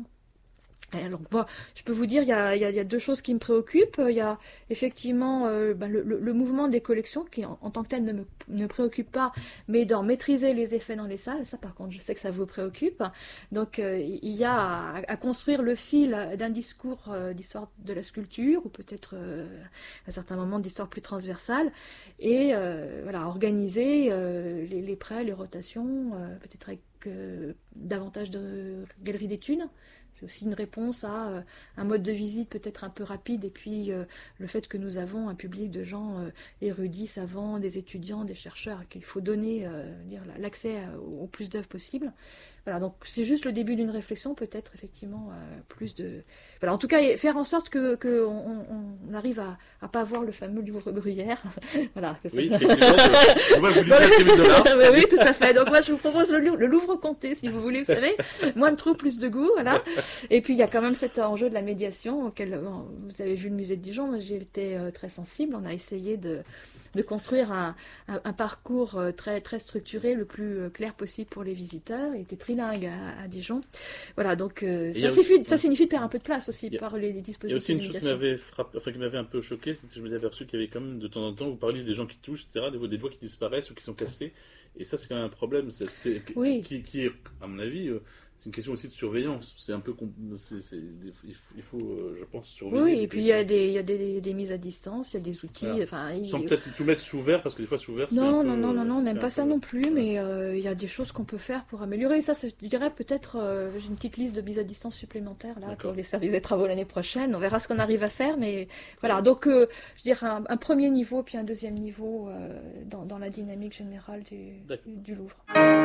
Speaker 4: Et alors moi, je peux vous dire, il y a, il y a, il y a deux choses qui me préoccupent. Il y a effectivement euh, ben, le, le, le mouvement des collections qui en, en tant que tel ne me ne préoccupe pas, mais d'en maîtriser les effets dans les salles, ça par contre je sais que ça vous préoccupe. Donc euh, il y a à, à construire le fil d'un discours euh, d'histoire de la sculpture, ou peut-être euh, à certains moments d'histoire plus transversale, et euh, voilà, organiser euh, les, les prêts, les rotations, euh, peut-être avec euh, davantage de galeries d'études. C'est aussi une réponse à euh, un mode de visite peut-être un peu rapide, et puis euh, le fait que nous avons un public de gens euh, érudits, savants, des étudiants, des chercheurs, qu'il faut donner euh, dire, l'accès au, au plus d'œuvres possible. Voilà, donc c'est juste le début d'une réflexion, peut-être effectivement euh, plus de... Voilà, en tout cas, faire en sorte que, que on, on arrive à ne pas avoir le fameux livre Gruyère. Voilà. Que
Speaker 3: oui, effectivement, je, moi, vous lisez la Tribune de l'Art.
Speaker 4: Oui, tout à fait. Donc moi, je vous propose le, le Louvre Comté, si vous voulez, vous savez. Moins de trous, plus de goût, voilà. Et puis, il y a quand même cet enjeu de la médiation, auquel, bon, vous avez vu le musée de Dijon, moi, j'y étais euh, très sensible. On a essayé de, de construire un, un, un parcours euh, très, très structuré, le plus euh, clair possible pour les visiteurs. Il était trilingue à, à Dijon. Voilà, donc euh, ça,
Speaker 3: aussi,
Speaker 4: signifie, ça signifie de faire un peu de place aussi
Speaker 3: a,
Speaker 4: par les, les dispositifs.
Speaker 3: Il y a aussi une chose qui m'avait frappé, enfin qui m'avait un peu choqué, c'est que je m'étais aperçu qu'il y avait quand même de temps en temps, vous parliez des gens qui touchent, et cetera, des, des doigts qui disparaissent ou qui sont cassés, et ça c'est quand même un problème, c'est, c'est,
Speaker 4: oui.
Speaker 3: qui, qui est, à mon avis, euh, c'est une question aussi de surveillance. C'est un peu, c'est, c'est, il faut, il faut euh, je pense, surveiller.
Speaker 4: Oui, et puis il y a des, il y a des, des mises à distance, il y a des outils.
Speaker 3: Voilà.
Speaker 4: Enfin, il...
Speaker 3: Sans peut-être tout mettre sous verre, parce que des fois sous verre, c'est
Speaker 4: non,
Speaker 3: un
Speaker 4: non,
Speaker 3: peu,
Speaker 4: non, non, non, on n'aime pas ça
Speaker 3: peu...
Speaker 4: non plus,
Speaker 3: voilà.
Speaker 4: mais euh, il y a des choses qu'on peut faire pour améliorer. Ça, je dirais peut-être, euh, j'ai une petite liste de mises à distance supplémentaires là pour les services des travaux l'année prochaine. On verra ce qu'on arrive à faire, mais voilà. Donc, euh, je dirais un, un premier niveau, puis un deuxième niveau euh, dans, dans la dynamique générale du, du, du Louvre.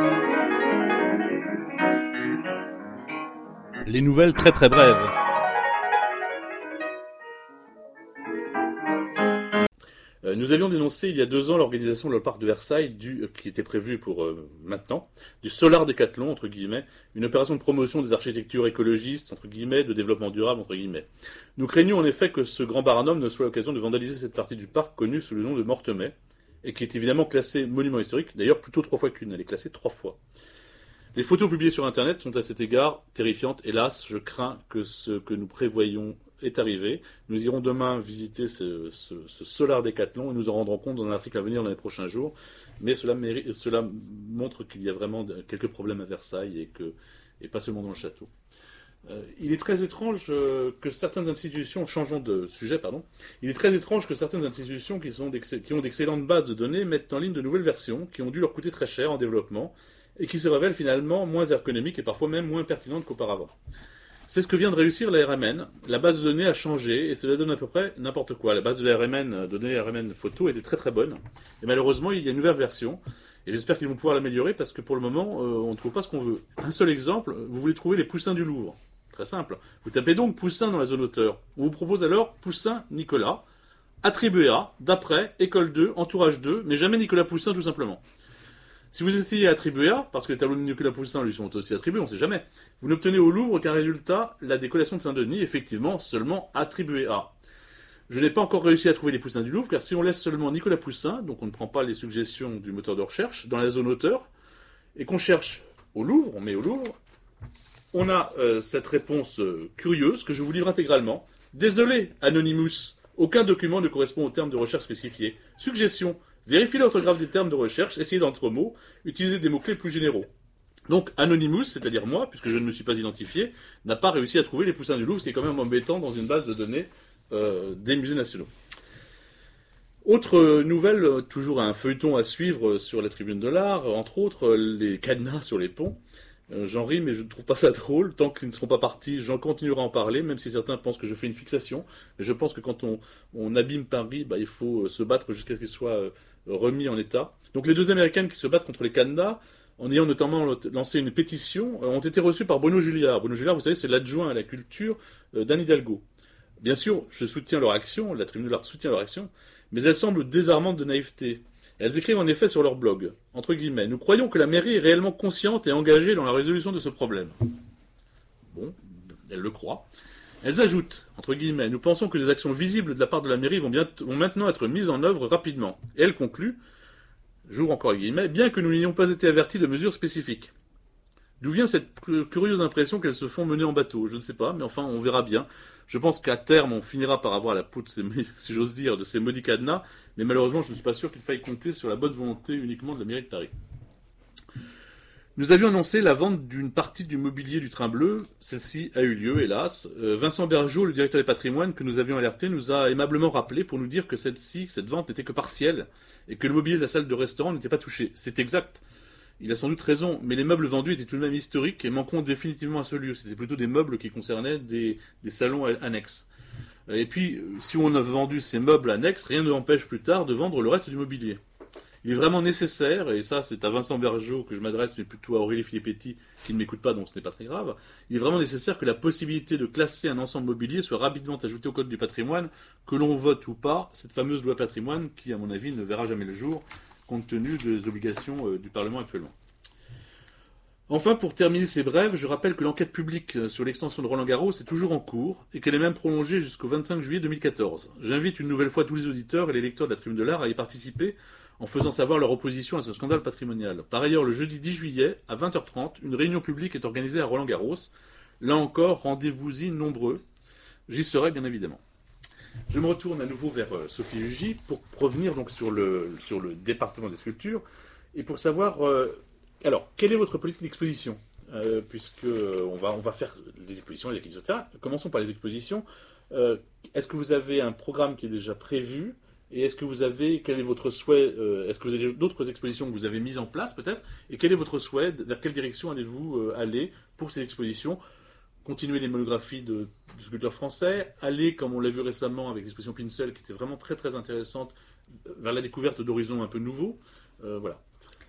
Speaker 1: Les nouvelles très très brèves.
Speaker 3: Euh, nous avions dénoncé il y a deux ans l'organisation dans le parc de Versailles, du, euh, qui était prévue pour euh, maintenant, du Solar Décathlon, entre guillemets, une opération de promotion des architectures écologistes, entre guillemets, de développement durable, entre guillemets. Nous craignons en effet que ce grand barnum ne soit l'occasion de vandaliser cette partie du parc connue sous le nom de Mortemet, et qui est évidemment classée monument historique, d'ailleurs plutôt trois fois qu'une, elle est classée trois fois. Les photos publiées sur Internet sont à cet égard terrifiantes. Hélas, je crains que ce que nous prévoyons est arrivé. Nous irons demain visiter ce, ce, ce Solar Décathlon et nous en rendrons compte dans un article à venir dans les prochains jours. Mais cela, mérite, cela montre qu'il y a vraiment quelques problèmes à Versailles et, que, et pas seulement dans le château. Euh, il est très étrange euh, que certaines institutions, changeons de sujet, pardon, il est très étrange que certaines institutions qui, sont qui ont d'excellentes bases de données mettent en ligne de nouvelles versions qui ont dû leur coûter très cher en développement et qui se révèlent finalement moins ergonomiques et parfois même moins pertinentes qu'auparavant. C'est ce que vient de réussir la R M N. La base de données a changé et cela donne à peu près n'importe quoi. La base de la R M N, de données R M N photo était très très bonne. Et malheureusement, il y a une nouvelle version. Et j'espère qu'ils vont pouvoir l'améliorer parce que pour le moment, euh, on ne trouve pas ce qu'on veut. Un seul exemple, vous voulez trouver les poussins du Louvre. Très simple. Vous tapez donc poussin dans la zone auteur. On vous propose alors poussin Nicolas, attribué à, d'après, école deux, entourage deux, mais jamais Nicolas Poussin tout simplement. Si vous essayez attribuer A, parce que les tableaux de Nicolas Poussin lui sont aussi attribués, on ne sait jamais, vous n'obtenez au Louvre qu'un résultat, la décollation de Saint-Denis, effectivement, seulement attribué A. Je n'ai pas encore réussi à trouver les poussins du Louvre, car si on laisse seulement Nicolas Poussin, donc on ne prend pas les suggestions du moteur de recherche, dans la zone auteur, et qu'on cherche au Louvre, on met au Louvre, on a euh, cette réponse euh, curieuse que je vous livre intégralement. Désolé, Anonymous, aucun document ne correspond au terme de recherche spécifié. Suggestion. Vérifiez l'orthographe des termes de recherche, essayez d'entre mots, utilisez des mots-clés plus généraux. Donc Anonymous, c'est-à-dire moi, puisque je ne me suis pas identifié, n'a pas réussi à trouver les poussins du Louvre, ce qui est quand même embêtant dans une base de données euh, des musées nationaux. Autre nouvelle, toujours un feuilleton à suivre sur la tribune de l'art, entre autres les cadenas sur les ponts. Euh, j'en ris, mais je ne trouve pas ça drôle. Tant qu'ils ne seront pas partis, j'en continuerai à en parler, même si certains pensent que je fais une fixation. Mais je pense que quand on, on abîme Paris, bah, il faut se battre jusqu'à ce qu'il soit euh, remis en état. Donc les deux Américaines qui se battent contre les cadenas, en ayant notamment lancé une pétition, euh, ont été reçues par Bruno Julliard. Bruno Julliard, vous savez, c'est l'adjoint à la culture euh, d'Anne Hidalgo. Bien sûr, je soutiens leur action, la tribune de l'art soutient leur action, mais elle semble désarmante de naïveté. Elles écrivent en effet sur leur blog, entre guillemets, « Nous croyons que la mairie est réellement consciente et engagée dans la résolution de ce problème. » Bon, elles le croient. Elles ajoutent, entre guillemets, « Nous pensons que les actions visibles de la part de la mairie vont, bien, vont maintenant être mises en œuvre rapidement. » Et elles concluent, j'ouvre encore les guillemets, « Bien que nous n'ayons pas été avertis de mesures spécifiques. » D'où vient cette curieuse impression qu'elles se font mener en bateau? Je ne sais pas, mais enfin, on verra bien. Je pense qu'à terme, on finira par avoir la peau de ces, si j'ose dire, de ces maudits cadenas, mais malheureusement, je ne suis pas sûr qu'il faille compter sur la bonne volonté uniquement de la mairie de Paris. Nous avions annoncé la vente d'une partie du mobilier du Train Bleu. Celle-ci a eu lieu, hélas. Euh, Vincent Bergeau, le directeur des patrimoines que nous avions alerté, nous a aimablement rappelé pour nous dire que celle-ci, cette vente n'était que partielle et que le mobilier de la salle de restaurant n'était pas touché. C'est exact. Il a sans doute raison, mais les meubles vendus étaient tout de même historiques et manquons définitivement à ce lieu. C'était plutôt des meubles qui concernaient des, des salons annexes. Et puis, si on a vendu ces meubles annexes, rien ne empêche plus tard de vendre le reste du mobilier. Il est vraiment nécessaire, et ça c'est à Vincent Bergeau que je m'adresse, mais plutôt à Aurélie Filippetti qui ne m'écoute pas, donc ce n'est pas très grave, il est vraiment nécessaire que la possibilité de classer un ensemble mobilier soit rapidement ajoutée au Code du patrimoine, que l'on vote ou pas, cette fameuse loi patrimoine qui, à mon avis, ne verra jamais le jour, compte tenu des obligations euh, du Parlement actuellement. Enfin, pour terminer ces brèves, je rappelle que l'enquête publique sur l'extension de Roland-Garros est toujours en cours et qu'elle est même prolongée jusqu'au vingt-cinq juillet deux mille quatorze. J'invite une nouvelle fois tous les auditeurs et les lecteurs de la Tribune de l'Art à y participer en faisant savoir leur opposition à ce scandale patrimonial. Par ailleurs, le jeudi dix juillet, à vingt heures trente, une réunion publique est organisée à Roland-Garros. Là encore, rendez-vous-y nombreux. J'y serai bien évidemment. Je me retourne à nouveau vers euh, Sophie Jugy pour revenir donc sur le, sur le département des sculptures et pour savoir... Euh, alors, quelle est votre politique d'exposition euh, Puisque euh, on, va, on va faire des expositions, des acquisitions, et cetera. Commençons par les expositions. Euh, est-ce que vous avez un programme qui est déjà prévu? Et est-ce que vous avez, quel est votre souhait euh, Est-ce que vous avez d'autres expositions que vous avez mises en place peut-être? Et quel est votre souhait? Vers quelle direction allez-vous euh, aller pour ces expositions? Continuer les monographies de, de sculpteurs français, aller, comme on l'a vu récemment avec l'exposition Pinsel, qui était vraiment très très intéressante, vers la découverte d'horizons un peu nouveaux. Euh, voilà.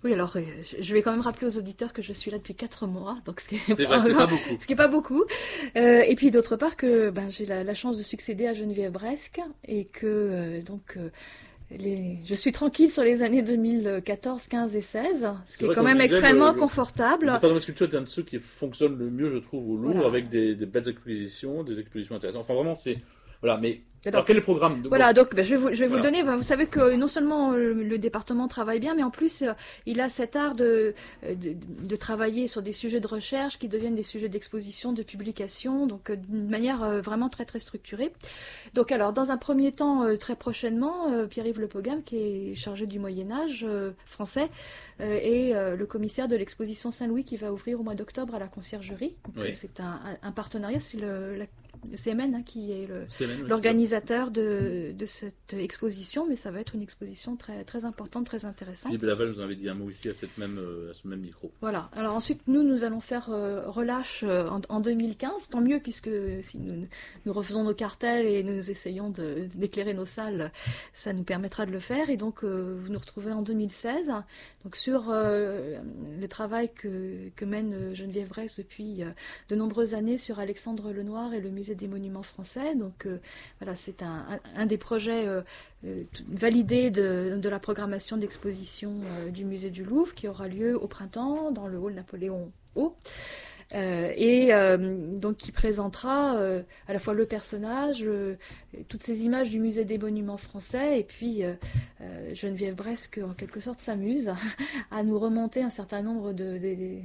Speaker 4: Oui, alors euh, je vais quand même rappeler aux auditeurs que je suis là depuis quatre mois, donc ce qui est,
Speaker 3: C'est vrai, ce qui est pas beaucoup.
Speaker 4: Ce qui est pas beaucoup. Euh, et puis d'autre part que ben, j'ai la, la chance de succéder à Geneviève Bresque et que euh, donc euh, les... je suis tranquille sur les années deux mille quatorze, quinze et seize, ce qui est quand même disait, extrêmement le, confortable. Le
Speaker 3: département de sculpture est un de ceux qui fonctionne le mieux, je trouve, au Louvre, voilà. avec des, des belles expositions, des expositions intéressantes. Enfin, vraiment, c'est voilà, mais. Alors, alors, quel est le programme de...
Speaker 4: Voilà, donc ben, je vais vous, je vais voilà. vous le donner. Ben, vous savez que non seulement le, le département travaille bien, mais en plus, euh, il a cet art de, de, de travailler sur des sujets de recherche qui deviennent des sujets d'exposition, de publication, donc euh, d'une manière euh, vraiment très très structurée. Donc alors, dans un premier temps, euh, très prochainement, euh, Pierre-Yves Le Pogam, qui est chargé du Moyen-Âge euh, français, euh, et euh, le commissaire de l'exposition Saint-Louis qui va ouvrir au mois d'octobre à la Conciergerie. Donc, oui. C'est un, un partenariat, c'est le, la, le C M N hein, qui est l'organisateur de, de cette exposition, mais ça va être une exposition très, très importante, très intéressante.
Speaker 3: Philippe Laval nous avait dit un mot ici à, cette même, à ce même micro.
Speaker 4: Voilà. Alors ensuite, nous, nous allons faire euh, relâche euh, en, en deux mille quinze, tant mieux, puisque si nous, nous refaisons nos cartels et nous essayons de, d'éclairer nos salles, ça nous permettra de le faire. Et donc, euh, vous nous retrouvez en deux mille seize, donc sur euh, le travail que, que mène Geneviève Bresque depuis euh, de nombreuses années sur Alexandre Lenoir et le musée des monuments français. Donc euh, voilà, c'est un, un, un des projets euh, euh, validés de, de la programmation d'exposition euh, du musée du Louvre qui aura lieu au printemps dans le hall Napoléon Haut. Euh, et euh, donc qui présentera euh, à la fois le personnage, euh, toutes ces images du musée des monuments français, et puis euh, euh, Geneviève Bresque en quelque sorte s'amuse à nous remonter un certain nombre de, de, de, de,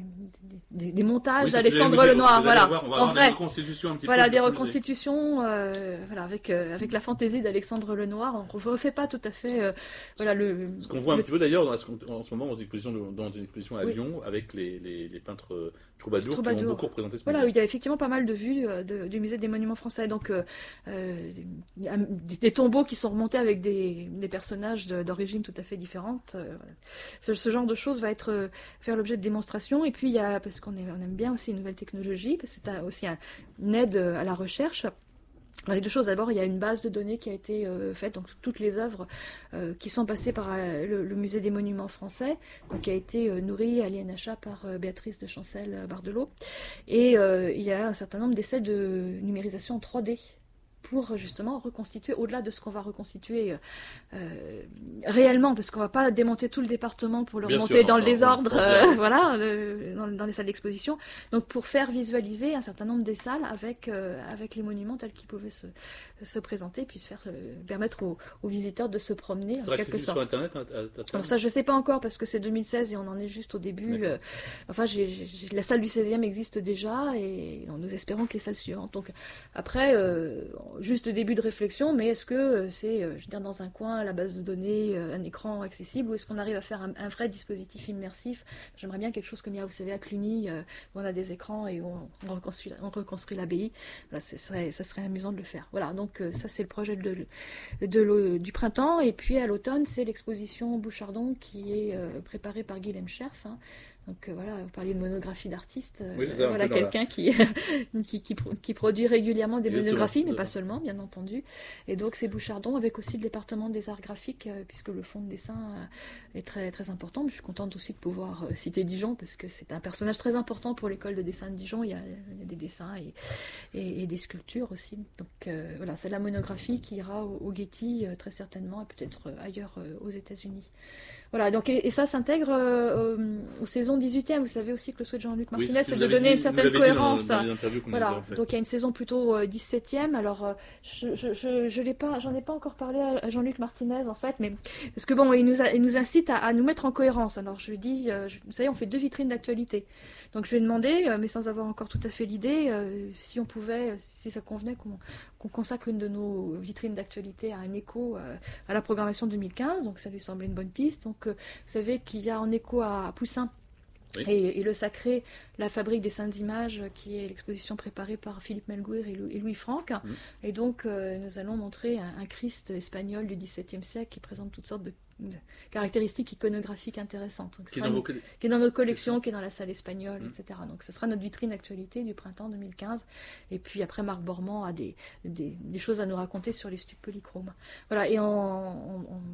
Speaker 4: de des montages oui, d'Alexandre Lenoir, voilà,
Speaker 3: avoir, on va en avoir vrai, des reconstitutions un petit
Speaker 4: voilà,
Speaker 3: peu
Speaker 4: des reconstitutions, euh, voilà, avec euh, avec la fantaisie d'Alexandre Lenoir. On ne refait pas tout à fait, euh, voilà le.
Speaker 3: Ce qu'on voit
Speaker 4: le...
Speaker 3: un petit peu d'ailleurs dans, en ce moment dans une exposition, de, dans une exposition à oui. Lyon avec les, les, les peintres troubadours, troubadours qui ont beaucoup représenté ce
Speaker 4: voilà,
Speaker 3: musée.
Speaker 4: Il y a effectivement pas mal de vues de, du musée des monuments français, donc euh, euh, des, des tombeaux qui sont remontés avec des, des personnages de, d'origine tout à fait différentes. Euh, voilà. ce, ce genre de choses va être euh, faire l'objet de démonstrations. Et puis il y a, parce qu'on est, on aime bien aussi les nouvelles technologies, parce que c'est un, aussi un, une aide à la recherche. Alors, il y a deux choses. D'abord, il y a une base de données qui a été euh, faite, donc toutes les œuvres euh, qui sont passées par euh, le, le musée des monuments français, donc qui a été euh, nourrie à l'I N H A par euh, Béatrice de Chancel-Bardelot. Et euh, il y a un certain nombre d'essais de numérisation en trois D pour justement reconstituer, au-delà de ce qu'on va reconstituer euh, réellement, parce qu'on ne va pas démonter tout le département pour le Bien remonter sûr, dans le désordre, euh, voilà, euh, dans, dans les salles d'exposition. Donc pour faire visualiser un certain nombre des salles avec, euh, avec les monuments tels qu'ils pouvaient se, se présenter, puis faire, euh, permettre aux, aux visiteurs de se promener en quelque sorte.
Speaker 3: Sur Internet, à, à, à
Speaker 4: Alors ça, je ne sais pas encore, parce que c'est deux mille seize et on en est juste au début. Euh, enfin, j'ai, j'ai, la salle du seizième existe déjà, et nous espérons que les salles suivantes. Donc après, euh, juste début de réflexion, mais est-ce que c'est, je veux dire, dans un coin, la base de données, un écran accessible, ou est-ce qu'on arrive à faire un, un vrai dispositif immersif? J'aimerais bien quelque chose comme il y a, vous savez, à Cluny, où on a des écrans et où on reconstruit, on reconstruit l'abbaye. Voilà, ce serait, ça serait amusant de le faire. Voilà, donc ça c'est le projet de, de, de, du printemps, et puis à l'automne, c'est l'exposition Bouchardon qui est préparée par Guilhem Scherf. Hein. Donc euh, voilà, vous parliez de monographie d'artistes, euh,
Speaker 3: oui, ça,
Speaker 4: voilà quelqu'un la... qui, qui, qui, qui produit régulièrement des monographies, mais pas seulement, bien entendu. Et donc c'est Bouchardon, avec aussi le département des arts graphiques, euh, puisque le fond de dessin euh, est très, très important. Mais je suis contente aussi de pouvoir euh, citer Dijon, parce que c'est un personnage très important pour l'école de dessin de Dijon. Il y a, il y a des dessins et, et, et des sculptures aussi. Donc euh, voilà, c'est la monographie qui ira au, au Getty, euh, très certainement, et peut-être euh, ailleurs euh, aux États-Unis. Voilà, donc, et, et ça s'intègre euh, aux saisons dix-huitième. Vous savez aussi que le souhait de Jean-Luc Martinez, oui, c'est de donner dit, une certaine cohérence. Dans, dans voilà, donc il y a une saison plutôt euh, dix-septième. Alors, euh, je, je, je, je l'ai pas, j'en ai pas encore parlé à Jean-Luc Martinez, en fait, mais parce que bon, il nous, a, il nous incite à, à nous mettre en cohérence. Alors, je lui dis, euh, je, vous savez, on fait deux vitrines d'actualité. Donc, je lui ai demandé, euh, mais sans avoir encore tout à fait l'idée, euh, si on pouvait, si ça convenait, qu'on, qu'on consacre une de nos vitrines d'actualité à un écho euh, à la programmation deux mille quinze. Donc, ça lui semblait une bonne piste. Donc, euh, vous savez qu'il y a en écho à Poussin. Oui. Et, et le sacré, la fabrique des saintes images, qui est l'exposition préparée par Philippe Melgouir et, Lou, et Louis Franck. Mmh. Et donc, euh, nous allons montrer un, un Christ espagnol du dix-septième siècle qui présente toutes sortes de caractéristiques iconographiques intéressantes. Donc, qui, est dans vos... qui est dans notre collection, qui est dans la salle espagnole, mmh. et cetera. Donc, ce sera notre vitrine actualité du printemps deux mille quinze. Et puis après, Marc Bormand a des, des, des choses à nous raconter sur les stupes polychromes. Voilà. Et en, en, en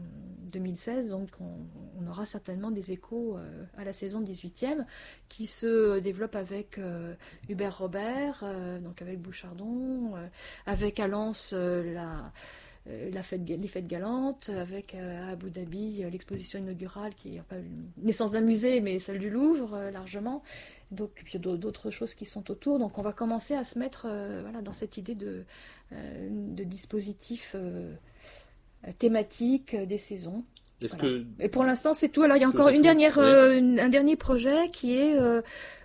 Speaker 4: deux mille seize, donc on, on aura certainement des échos euh, à la saison dix-huitième qui se développe avec euh, Hubert Robert, euh, donc avec Bouchardon, euh, avec à Lens euh, la, euh, la fête, les fêtes galantes, avec euh, à Abu Dhabi euh, l'exposition inaugurale qui est pas une naissance d'un musée mais celle du Louvre euh, largement. Donc puis il y a d'autres choses qui sont autour. Donc on va commencer à se mettre euh, voilà, dans cette idée de, euh, de dispositif euh, thématique euh, des saisons.
Speaker 3: Est-ce
Speaker 4: Voilà.
Speaker 3: que...
Speaker 4: Et pour l'instant, c'est tout. Alors, il y a encore une
Speaker 3: tout,
Speaker 4: dernière,
Speaker 3: oui.
Speaker 4: euh, une- un dernier projet qui est euh,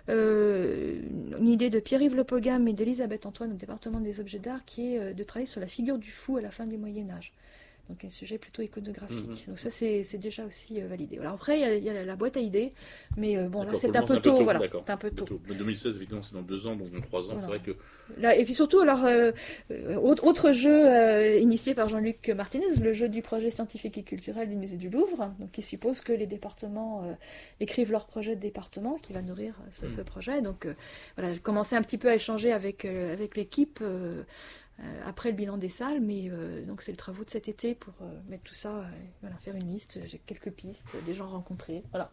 Speaker 4: euh, une idée de Pierre-Yves Le Pogam et d'Elisabeth Antoine au département des objets d'art, qui est euh, de travailler sur la figure du fou à la fin du Moyen-Âge. Donc, un sujet plutôt iconographique.
Speaker 3: Mhm.
Speaker 4: Donc, ça, c'est c'est déjà aussi euh, validé. Alors, après, il y a, il y a la, la boîte à idées, mais euh, bon, là,
Speaker 3: D'accord,
Speaker 4: c'est
Speaker 3: pour
Speaker 4: un
Speaker 3: le
Speaker 4: peu
Speaker 3: moment, c'est un peu
Speaker 4: tôt.
Speaker 3: tôt,
Speaker 4: Voilà,
Speaker 3: d'accord.
Speaker 4: c'est un peu tôt.
Speaker 3: Mais deux mille seize, évidemment, c'est dans deux ans, donc dans trois ans,
Speaker 4: Voilà.
Speaker 3: c'est vrai que...
Speaker 4: Là, et puis surtout, alors, euh, euh, autre, autre jeu euh, initié par Jean-Luc Martinez, le jeu du projet scientifique et culturel du musée du Louvre, donc qui suppose que les départements euh, écrivent leur projet de département qui va nourrir euh, ce,
Speaker 3: Mm.
Speaker 4: ce projet. Donc euh, voilà, j'ai commencé un petit peu à échanger avec, euh, avec l'équipe euh, euh, après le bilan des salles, mais euh, donc c'est le travaux de cet été pour euh, mettre tout ça, euh, voilà, faire une liste. J'ai quelques pistes, des gens rencontrés, voilà.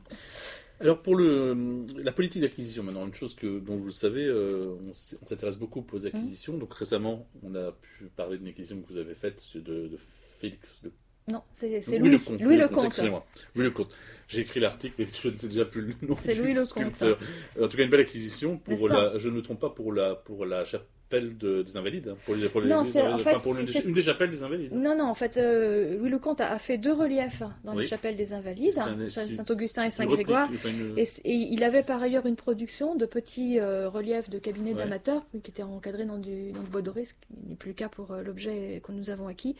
Speaker 3: Alors pour le, la politique d'acquisition, maintenant, une chose que, dont vous le savez, euh, on s- on s'intéresse beaucoup aux acquisitions. Donc récemment, on a pu parler d'une acquisition que vous avez faite de, de Félix de
Speaker 4: Non, c'est c'est
Speaker 3: Louis
Speaker 4: Louis,
Speaker 3: Lecomte.
Speaker 4: Louis Lecomte.
Speaker 3: Excusez-moi. Louis Lecomte. J'ai écrit l'article et je ne sais déjà plus le nom.
Speaker 4: C'est
Speaker 3: du
Speaker 4: Louis Lecomte.
Speaker 3: sculpteur. En tout cas, une belle acquisition
Speaker 4: N'est-ce
Speaker 3: pour
Speaker 4: pas
Speaker 3: la. Je ne me trompe pas pour la pour la chapelle de- des Invalides. hein, Pour les, pour les,
Speaker 4: Non,
Speaker 3: les-
Speaker 4: c'est- en
Speaker 3: enfin,
Speaker 4: fait,
Speaker 3: pour l'une
Speaker 4: c'est-
Speaker 3: des, une des chapelles des Invalides.
Speaker 4: Non, non, en fait, euh, Louis Lecomte a, a fait deux reliefs dans
Speaker 3: Oui.
Speaker 4: les chapelles des Invalides,
Speaker 3: C'est un-
Speaker 4: Saint-
Speaker 3: c'est-
Speaker 4: Saint-Augustin et
Speaker 3: Une réplique,
Speaker 4: Saint-Grégoire.
Speaker 3: enfin, une-
Speaker 4: Et, c- et il avait par ailleurs une production de petits euh, reliefs de cabinets
Speaker 3: Ouais.
Speaker 4: d'amateurs qui étaient encadrés dans du, dans du bois doré, ce qui n'est plus le cas pour euh, l'objet que nous avons acquis,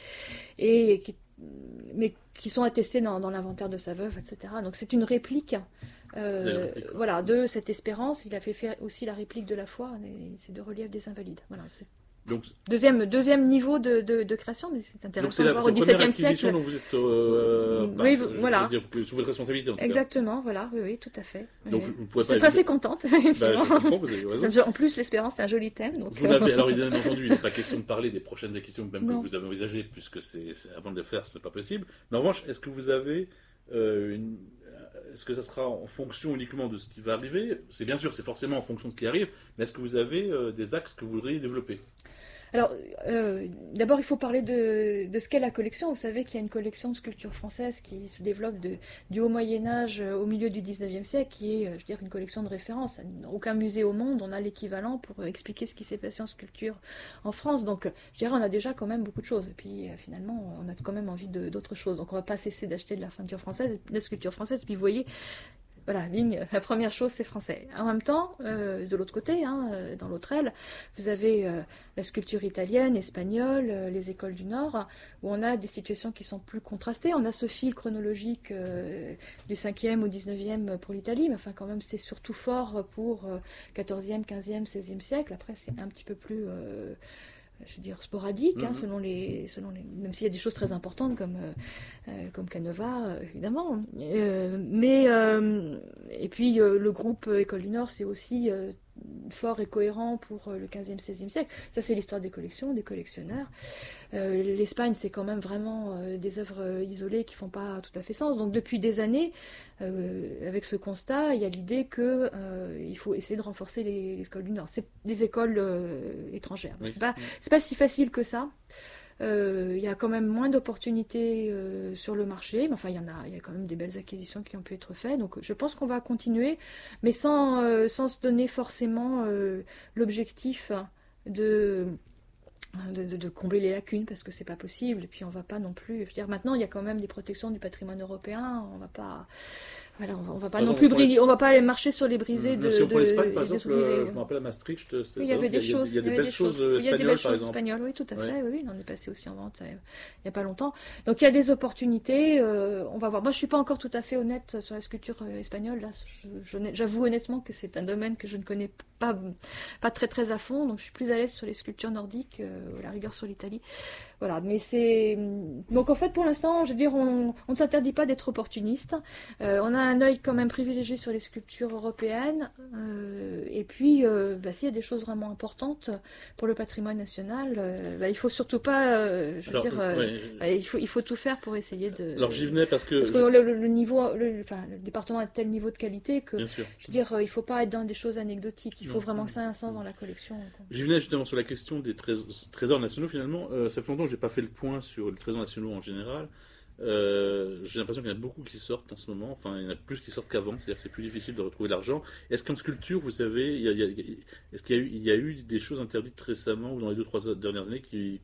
Speaker 4: et qui, mais qui sont attestés dans, dans l'inventaire de sa veuve, et cetera. Donc c'est une réplique. euh,
Speaker 3: Vous avez une réplique, quoi.
Speaker 4: voilà, de cette espérance. Il a fait faire aussi la réplique de la foi, et ces deux reliefs des Invalides. Voilà, c'est
Speaker 3: Donc,
Speaker 4: deuxième, deuxième niveau de, de, de création, mais c'est
Speaker 3: donc
Speaker 4: intéressant
Speaker 3: c'est
Speaker 4: de
Speaker 3: la,
Speaker 4: voir
Speaker 3: c'est
Speaker 4: au
Speaker 3: la première
Speaker 4: dix-septième
Speaker 3: acquisition
Speaker 4: siècle.
Speaker 3: dont vous êtes. Euh,
Speaker 4: Oui,
Speaker 3: bah,
Speaker 4: v-
Speaker 3: je-
Speaker 4: voilà.
Speaker 3: je veux dire, sous votre responsabilité en tout cas.
Speaker 4: Exactement, voilà, oui, oui, tout à fait.
Speaker 3: Donc
Speaker 4: Oui.
Speaker 3: vous pouvez
Speaker 4: Je suis
Speaker 3: pas.
Speaker 4: assez contente.
Speaker 3: Bah, je
Speaker 4: effectivement.
Speaker 3: comprends, vous avez raison.
Speaker 4: C'est un jeu- en plus, l'espérance, c'est un joli thème. Donc,
Speaker 3: Vous n'avez, alors bien entendu, il n'est pas question de parler des prochaines acquisitions même
Speaker 4: Non.
Speaker 3: que vous avez envisagées, puisque c'est, c'est- avant de les faire, ce n'est pas possible. Mais en revanche, est-ce que vous avez euh, une, est-ce que ça sera en fonction uniquement de ce qui va arriver? C'est bien sûr, c'est forcément en fonction de ce qui arrive, mais est-ce que vous avez euh, des axes que vous voudriez développer?
Speaker 4: Alors, euh, d'abord, il faut parler de, de ce qu'est la collection. Vous savez qu'il y a une collection de sculptures françaises qui se développe de, du haut Moyen-Âge au milieu du dix-neuvième siècle, qui est, euh, je veux dire, une collection de référence. Aucun musée au monde, on a l'équivalent pour expliquer ce qui s'est passé en sculpture en France. Donc, euh, je dirais, on a déjà quand même beaucoup de choses. Et puis, euh, finalement, on a quand même envie de- d'autres choses. Donc, on va pas cesser d'acheter de la peinture française, de la sculpture française. Puis, vous voyez, voilà, Vigne, la première chose, c'est français. En même temps, euh, de l'autre côté, hein, euh, dans l'autre aile, vous avez euh, la sculpture italienne, espagnole, euh, les écoles du Nord, où on a des situations qui sont plus contrastées. On a ce fil chronologique euh, du cinquième au dix-neuvième pour l'Italie, mais enfin, quand même, c'est surtout fort pour euh, quatorzième, quinzième, seizième siècle. Après, c'est un petit peu plus... euh, je veux dire sporadique, hein,
Speaker 3: Mhm.
Speaker 4: selon les, selon les, même s'il y a des choses très importantes comme euh, euh, comme Canova, euh, évidemment. Euh, mais euh, et puis euh, le groupe euh, École du Nord, c'est aussi euh, fort et cohérent pour euh, le quinzième, seizième siècle. Ça, c'est l'histoire des collections, des collectionneurs. Euh, L'Espagne, c'est quand même vraiment euh, des œuvres euh, isolées qui font pas tout à fait sens. Donc depuis des années, euh, avec ce constat, il y a l'idée que euh, il faut essayer de renforcer les, les écoles du Nord. C'est les écoles euh, étrangères.
Speaker 3: Oui.
Speaker 4: C'est pas c'est pas si facile que ça. Euh, Il y a quand même moins d'opportunités euh, sur le marché, mais enfin il y en a, il y a quand même des belles acquisitions qui ont pu être faites. Donc je pense qu'on va continuer, mais sans euh, sans se donner forcément euh, l'objectif de de, de, de combler les lacunes parce que c'est pas possible. Et puis on va pas non plus. Je veux dire, maintenant il y a quand même des protections du patrimoine européen. On va pas, voilà, on va, on va pas
Speaker 3: Par
Speaker 4: non
Speaker 3: exemple,
Speaker 4: plus
Speaker 3: pour les-
Speaker 4: briser, on va pas aller marcher sur les brisés de.
Speaker 3: Si on prend
Speaker 4: de-
Speaker 3: l'Espagne, par
Speaker 4: des
Speaker 3: exemple,
Speaker 4: autres
Speaker 3: euh,
Speaker 4: musées.
Speaker 3: je me rappelle à Maastricht, c'est-
Speaker 4: Oui, il y avait des
Speaker 3: il y a-
Speaker 4: choses,
Speaker 3: il y a des
Speaker 4: avait
Speaker 3: belles
Speaker 4: des
Speaker 3: choses
Speaker 4: Il y a des
Speaker 3: espagnoles,
Speaker 4: belles
Speaker 3: par
Speaker 4: choses
Speaker 3: exemple.
Speaker 4: espagnoles, oui, tout à
Speaker 3: Ouais.
Speaker 4: fait. Oui, oui, on est passé aussi en vente euh, il n'y a pas longtemps. Donc il y a des opportunités. euh, on va voir. Moi, je suis pas encore tout à fait honnête sur la sculpture euh, espagnole. Là, je- je n'ai- j'avoue honnêtement que c'est un domaine que je ne connais pas pas très très à fond. Donc je suis plus à l'aise sur les sculptures nordiques. euh, euh, la rigueur sur l'Italie. Voilà, mais c'est... Donc en fait, pour l'instant, je veux dire, on, on ne s'interdit pas d'être opportuniste. Euh, on a un œil quand même privilégié sur les sculptures européennes. Euh, et puis, euh, bah, s'il y a des choses vraiment importantes pour le patrimoine national, euh, bah, il faut surtout pas... Euh, je veux
Speaker 3: Alors,
Speaker 4: dire, euh,
Speaker 3: ouais.
Speaker 4: bah, il, faut, il faut tout faire pour essayer de...
Speaker 3: Alors j'y venais parce que...
Speaker 4: Parce que le, le, le niveau, le, enfin, le département a tel niveau de qualité que,
Speaker 3: Bien sûr.
Speaker 4: je veux dire, euh, il ne faut pas être dans des choses anecdotiques. Il faut
Speaker 3: Non.
Speaker 4: vraiment que ça ait un sens dans la collection.
Speaker 3: J'y venais justement sur la question des trés- trésors nationaux finalement. Euh, ça fait longtemps que j'ai pas fait le point sur les trésors nationaux en général. Euh, j'ai l'impression qu'il y en a beaucoup qui sortent en ce moment. Enfin, il y en a plus qui sortent qu'avant. C'est-à-dire que c'est plus difficile de retrouver l'argent. Est-ce qu'en sculpture, vous savez, il y a, il y a, est-ce qu'il y a, eu, il y a eu des choses interdites récemment ou dans les deux trois dernières années qui...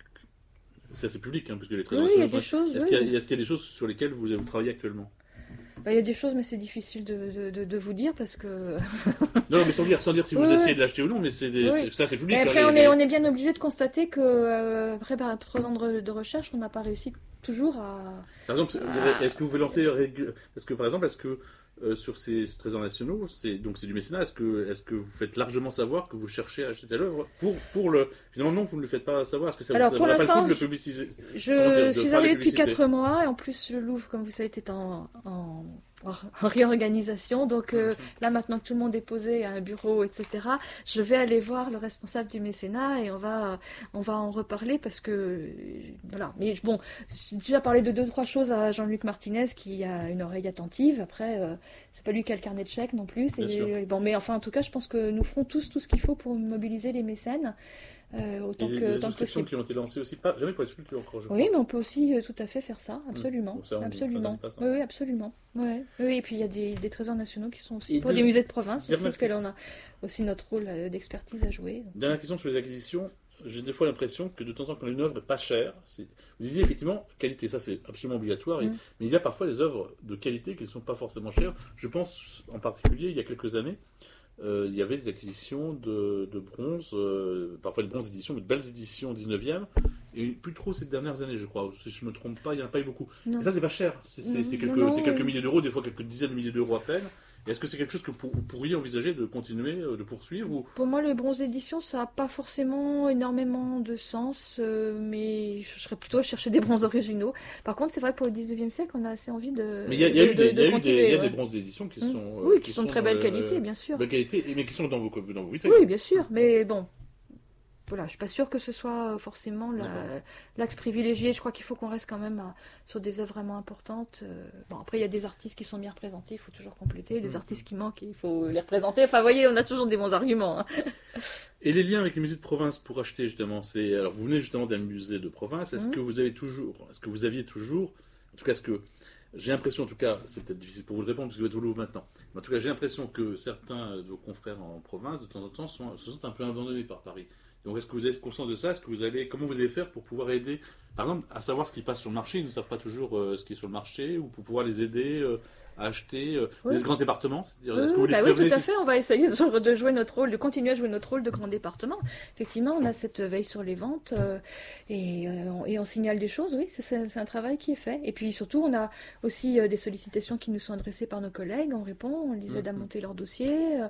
Speaker 3: C'est assez public, hein, puisque les trésors
Speaker 4: Oui, il y a
Speaker 3: nationaux...
Speaker 4: des choses...
Speaker 3: Est-ce
Speaker 4: oui.
Speaker 3: qu'il y a, est-ce qu'il y a des choses sur lesquelles vous, vous travaillez actuellement?
Speaker 4: Bah, il y a des choses, mais c'est difficile de, de, de, de vous dire parce que...
Speaker 3: Non, mais sans dire, sans dire si vous
Speaker 4: Oui,
Speaker 3: essayez
Speaker 4: oui.
Speaker 3: de l'acheter ou non, mais c'est des-
Speaker 4: Oui.
Speaker 3: c'est- ça c'est public.
Speaker 4: Et après,
Speaker 3: hein,
Speaker 4: on,
Speaker 3: les-
Speaker 4: est, on est bien obligé de constater que euh, après bah, trois ans de, de recherche, on n'a pas réussi toujours à...
Speaker 3: Par exemple,
Speaker 4: Ah.
Speaker 3: est-ce que vous pouvez lancer régu- Est-ce que par exemple, est-ce que euh, sur ces trésors nationaux, c'est donc c'est du mécénat, est-ce que est-ce que vous faites largement savoir que vous cherchez à acheter telle œuvre pour pour le finalement non, vous ne le faites pas savoir, est-ce que ça
Speaker 4: Alors,
Speaker 3: vous
Speaker 4: pour
Speaker 3: ça vaut pas le
Speaker 4: l'instant,
Speaker 3: coup de le
Speaker 4: je-
Speaker 3: publiciser?
Speaker 4: Je
Speaker 3: Comment dire, de
Speaker 4: suis
Speaker 3: faire
Speaker 4: arrivée
Speaker 3: la
Speaker 4: depuis
Speaker 3: publicité.
Speaker 4: quatre mois et en plus le Louvre, comme vous savez, est en, en, en réorganisation. Donc euh, là, maintenant que tout le monde est posé à un bureau, et cetera, je vais aller voir le responsable du mécénat et on va, on va en reparler parce que euh, voilà. Mais bon, j'ai déjà parlé de deux trois choses à Jean-Luc Martinez qui a une oreille attentive. Après, euh, c'est pas lui qui a le carnet de chèques non plus.
Speaker 3: Bien sûr.
Speaker 4: Et, bon, mais enfin, en tout cas, je pense que nous ferons tous tout ce qu'il faut pour mobiliser les mécènes. Euh, autant
Speaker 3: Il y a
Speaker 4: que,
Speaker 3: des
Speaker 4: autant que
Speaker 3: inscriptions
Speaker 4: possible.
Speaker 3: qui ont été lancées aussi, pas jamais pour les sculptures encore, je crois.
Speaker 4: Oui, mais on peut aussi euh, tout à fait faire ça, absolument.
Speaker 3: Donc ça, on- ça
Speaker 4: absolument.
Speaker 3: donne pas ça.
Speaker 4: Oui, oui, absolument. Ouais. Oui, et puis il y a des, des trésors nationaux qui sont aussi
Speaker 3: Et
Speaker 4: pour
Speaker 3: deux-
Speaker 4: des musées de province aussi,
Speaker 3: dernière
Speaker 4: auxquels on
Speaker 3: question.
Speaker 4: a aussi notre rôle euh, d'expertise à jouer.
Speaker 3: Dernière question sur les acquisitions. J'ai des fois l'impression que de temps en temps, quand une œuvre est pas chère, c'est... vous disiez effectivement qualité, ça c'est absolument obligatoire, et-
Speaker 4: Mm.
Speaker 3: mais il y a parfois des œuvres de qualité qui ne sont pas forcément chères. Je pense en particulier, il y a quelques années, euh, il y avait des acquisitions de, de bronze, euh, parfois des bronzes éditions, mais de belles éditions dix-neuvième, et plus trop ces dernières années, je crois. Si je ne me trompe pas, il n'y en a pas eu beaucoup.
Speaker 4: Non.
Speaker 3: Et ça, c'est pas cher, c'est, c'est-
Speaker 4: Non,
Speaker 3: c'est
Speaker 4: non,
Speaker 3: quelques,
Speaker 4: non,
Speaker 3: c'est quelques
Speaker 4: euh.
Speaker 3: milliers d'euros, des fois quelques dizaines de milliers d'euros à peine. Est-ce que c'est quelque chose que pour- vous pourriez envisager de continuer, euh, de poursuivre ou...
Speaker 4: Pour moi, les bronzes éditions, ça n'a pas forcément énormément de sens, euh, mais je serais plutôt à chercher des bronzes originaux. Par contre, c'est vrai que pour le dix-neuvième siècle, on a assez envie de.
Speaker 3: Mais il y a, il y a
Speaker 4: de-
Speaker 3: eu des,
Speaker 4: de-
Speaker 3: il y a
Speaker 4: de
Speaker 3: eu des,
Speaker 4: continuer,
Speaker 3: il y a
Speaker 4: ouais.
Speaker 3: des bronzes d'édition qui
Speaker 4: Mm.
Speaker 3: sont... euh,
Speaker 4: Oui, qui sont de très
Speaker 3: dans
Speaker 4: belle
Speaker 3: le-
Speaker 4: qualité, bien sûr.
Speaker 3: Belle qualité, mais qui sont dans vos, dans vos vitrines.
Speaker 4: Oui, bien sûr, mais bon. Voilà, je suis pas sûre que ce soit forcément la-
Speaker 3: D'accord.
Speaker 4: l'axe privilégié. Je crois qu'il faut qu'on reste quand même à- sur des œuvres vraiment importantes. Euh, Bon, après, il y a des artistes qui sont bien représentés, il faut toujours compléter. Des
Speaker 3: Mhm.
Speaker 4: artistes qui manquent, il faut les représenter. Enfin, vous voyez, on a toujours des bons arguments. hein.
Speaker 3: Et les liens avec les musées de province pour acheter justement, c'est alors vous venez justement d'un musée de province. Est-ce
Speaker 4: Mhm.
Speaker 3: que vous avez toujours, est-ce que vous aviez toujours, en tout cas, est-ce que j'ai l'impression, en tout cas, c'est peut-être difficile pour vous de répondre parce que vous êtes au Louvre maintenant. Mais en tout cas, j'ai l'impression que certains de vos confrères en province, de temps en temps, sont, se sentent un peu abandonnés par Paris. Donc, est-ce que vous avez conscience de ça? Est-ce que vous allez, comment vous allez faire pour pouvoir aider, par exemple, à savoir ce qui passe sur le marché? Ils ne savent pas toujours euh, ce qui est sur le marché, ou pour pouvoir les aider euh, à acheter. Euh, Vous
Speaker 4: Oui.
Speaker 3: êtes grand département, c'est-à-dire,
Speaker 4: Oui,
Speaker 3: est-ce que vous les
Speaker 4: bah oui,
Speaker 3: prévenez
Speaker 4: tout à
Speaker 3: si-
Speaker 4: fait. On va essayer de, de jouer notre rôle, de continuer à jouer notre rôle de grand département. Effectivement, on a cette veille sur les ventes euh, et, euh, on, et on signale des choses. Oui, c'est- c'est c'est un travail qui est fait. Et puis surtout, on a aussi euh, des sollicitations qui nous sont adressées par nos collègues. On répond, on les aide à
Speaker 3: Mhm.
Speaker 4: monter leur dossier. euh,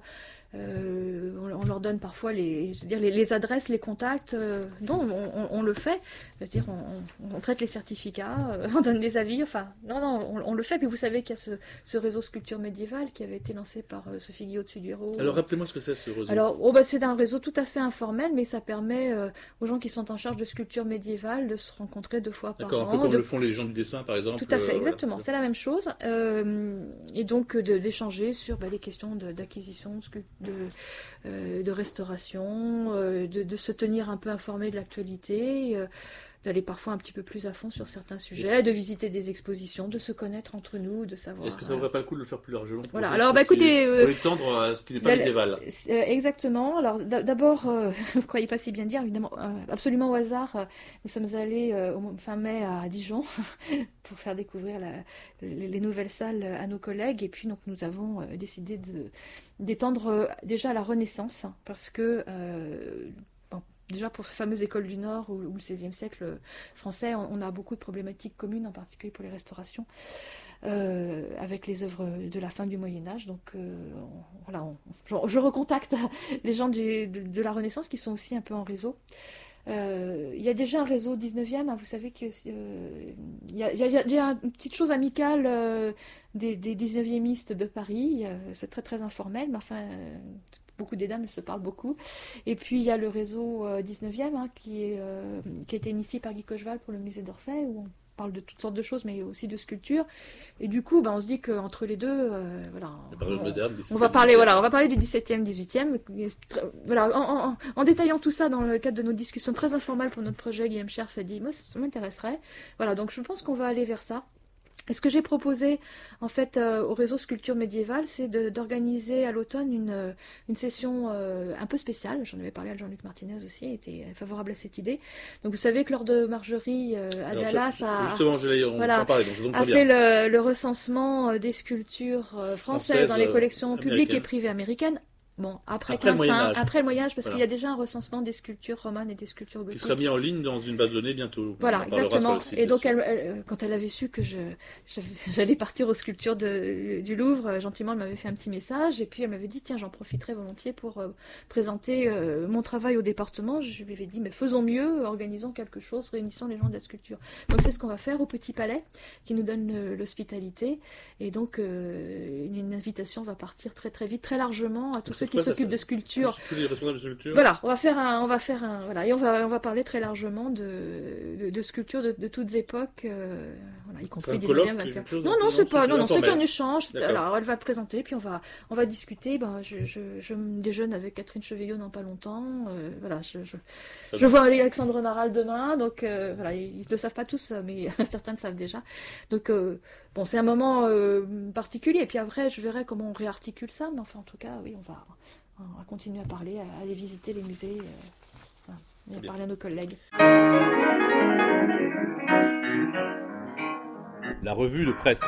Speaker 4: euh, on, on leur donne parfois les, c'est-à-dire les, les adresses, les contacts. euh, non, on, on- on le fait. C'est-à-dire, on, on- on traite les certificats, euh, on donne des avis. Enfin, non, non, on, on le fait. Puis vous savez qu'il y a ce, ce réseau sculpture médiévale qui avait été lancé par euh, Sophie Guillot de Suduero.
Speaker 3: Alors, rappelez-moi ce que c'est ce réseau.
Speaker 4: Alors, oh, bah, c'est un réseau tout à fait informel, mais ça permet euh, aux gens qui sont en charge de sculpture médiévale de se rencontrer deux fois par
Speaker 3: D'accord, un peu
Speaker 4: an.
Speaker 3: comme
Speaker 4: de-
Speaker 3: le font les gens du dessin, par exemple.
Speaker 4: Tout à fait,
Speaker 3: euh,
Speaker 4: exactement.
Speaker 3: voilà,
Speaker 4: C'est la même chose. Euh, et donc, euh, de- d'échanger sur bah, les questions de- d'acquisition, de, sculp- de, euh, de restauration, euh, de, de se tenir un peu informé de l'actualité, euh, d'aller parfois un petit peu plus à fond sur certains sujets, de visiter des expositions, de se connaître entre nous, de savoir.
Speaker 3: Est-ce que ça ne vaudrait pas le coup de le faire plus largement pour
Speaker 4: Voilà.
Speaker 3: essayer
Speaker 4: Alors,
Speaker 3: de-
Speaker 4: bah, écoutez,
Speaker 3: pour
Speaker 4: euh,
Speaker 3: l'étendre à ce qui n'est pas
Speaker 4: la-
Speaker 3: médiéval.
Speaker 4: C'est, euh, exactement. Alors d'a- d'abord, euh, vous ne croyez pas si bien dire, évidemment, euh, absolument au hasard, euh, nous sommes allés euh, au mois- fin mai à Dijon pour faire découvrir la- les, les nouvelles salles à nos collègues. Et puis donc nous avons euh, décidé de d'étendre euh, déjà à la Renaissance, parce que euh, bon, déjà pour cette fameuse école du Nord ou, ou le seizième siècle français, on, on a beaucoup de problématiques communes, en particulier pour les restaurations. Euh, avec les œuvres de la fin du Moyen-Âge. Donc euh, on- voilà, on- je, je recontacte les gens du- de, de la Renaissance qui sont aussi un peu en réseau. Euh, il y a déjà un réseau dix-neuvième, hein, vous savez qu'il euh, y, a, y, a, y a une petite chose amicale euh, des, des dix-neuviémistes de Paris, euh, c'est très très informel, mais enfin, euh, beaucoup des dames, elles se parlent beaucoup. Et puis il y a le réseau euh, dix-neuvième, hein, qui, est, euh, qui a été initié par Guy Cocheval pour le musée d'Orsay, où on parle de toutes sortes de choses, mais aussi de sculpture. Et du coup, ben, on se dit qu'entre les deux, euh, voilà, on,
Speaker 3: moderne,
Speaker 4: on va parler, voilà, on va parler du dix-septième, dix-huitième. Voilà, en, en, en détaillant tout ça dans le cadre de nos discussions très informelles pour notre projet, Guillaume Scherf a dit, moi, ça m'intéresserait. Voilà, donc je pense qu'on va aller vers ça. Et ce que j'ai proposé en fait euh, au réseau Sculpture Médiévale, c'est de, d'organiser à l'automne une, une session euh, un peu spéciale. J'en avais parlé à Jean-Luc Martinez aussi, il était favorable à cette idée. Donc vous savez que lors de Marjorie, euh, à Alors, Dallas a,
Speaker 3: justement, je on voilà,
Speaker 4: parler, donc donc a fait le, le recensement des sculptures euh, françaises Française, dans les collections euh, publiques et privées américaines. Bon, après,
Speaker 3: après, le Moyen-Âge.
Speaker 4: après le Moyen-Âge, parce voilà. qu'il y a déjà un recensement des sculptures romanes et des sculptures gothiques.
Speaker 3: Qui sera mis en ligne dans une base de données bientôt.
Speaker 4: Voilà, exactement. Site, et donc, elle, elle, quand elle avait su que je, j'allais partir aux sculptures de, du Louvre, gentiment, elle m'avait fait un petit message. Et puis, elle m'avait dit, tiens, j'en profiterai volontiers pour euh, présenter euh, mon travail au département. Je lui avais dit, mais faisons mieux, organisons quelque chose, réunissons les gens de la sculpture. Donc, c'est ce qu'on va faire au Petit Palais, qui nous donne euh, l'hospitalité. Et donc, euh, une, une invitation va partir très, très vite, très largement à tous ceux qui s'occupent de sculpture.
Speaker 3: Tous les responsables de sculpture.
Speaker 4: Voilà, on va faire un, on va faire un, voilà, et on va, on va parler très largement de, de, de sculpture de, de toutes époques, euh, voilà, y compris dix-neuvième, vingtième. Non, non, c'est pas, non, non, c'est un échange. Alors, elle va présenter, puis on va, on va discuter. Ben, je, je, je me déjeune avec Catherine Cheveillot dans pas longtemps. Euh, voilà, je, je, je vois Alexandre Maral demain, donc euh, voilà, ils, ils le savent pas tous, mais certains le savent déjà. Donc euh, bon, c'est un moment euh, particulier. Et puis après, je verrai comment on réarticule ça, mais enfin, en tout cas, oui, on va. On va continuer à parler, à aller visiter les musées, euh, voilà, et à parler à nos collègues.
Speaker 1: La revue de presse.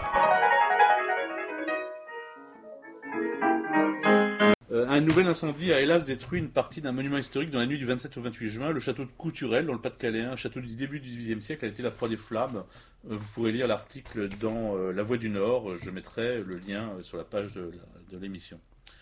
Speaker 3: Euh, un nouvel incendie a hélas détruit une partie d'un monument historique dans la nuit du vingt-sept au vingt-huit juin. Le château de Couturel, dans le Pas-de-Calais, un château du début du dix-huitième siècle, a été la proie des flammes. Euh, vous pourrez lire l'article dans euh, La Voix du Nord. Je mettrai le lien euh, sur la page de, de l'émission.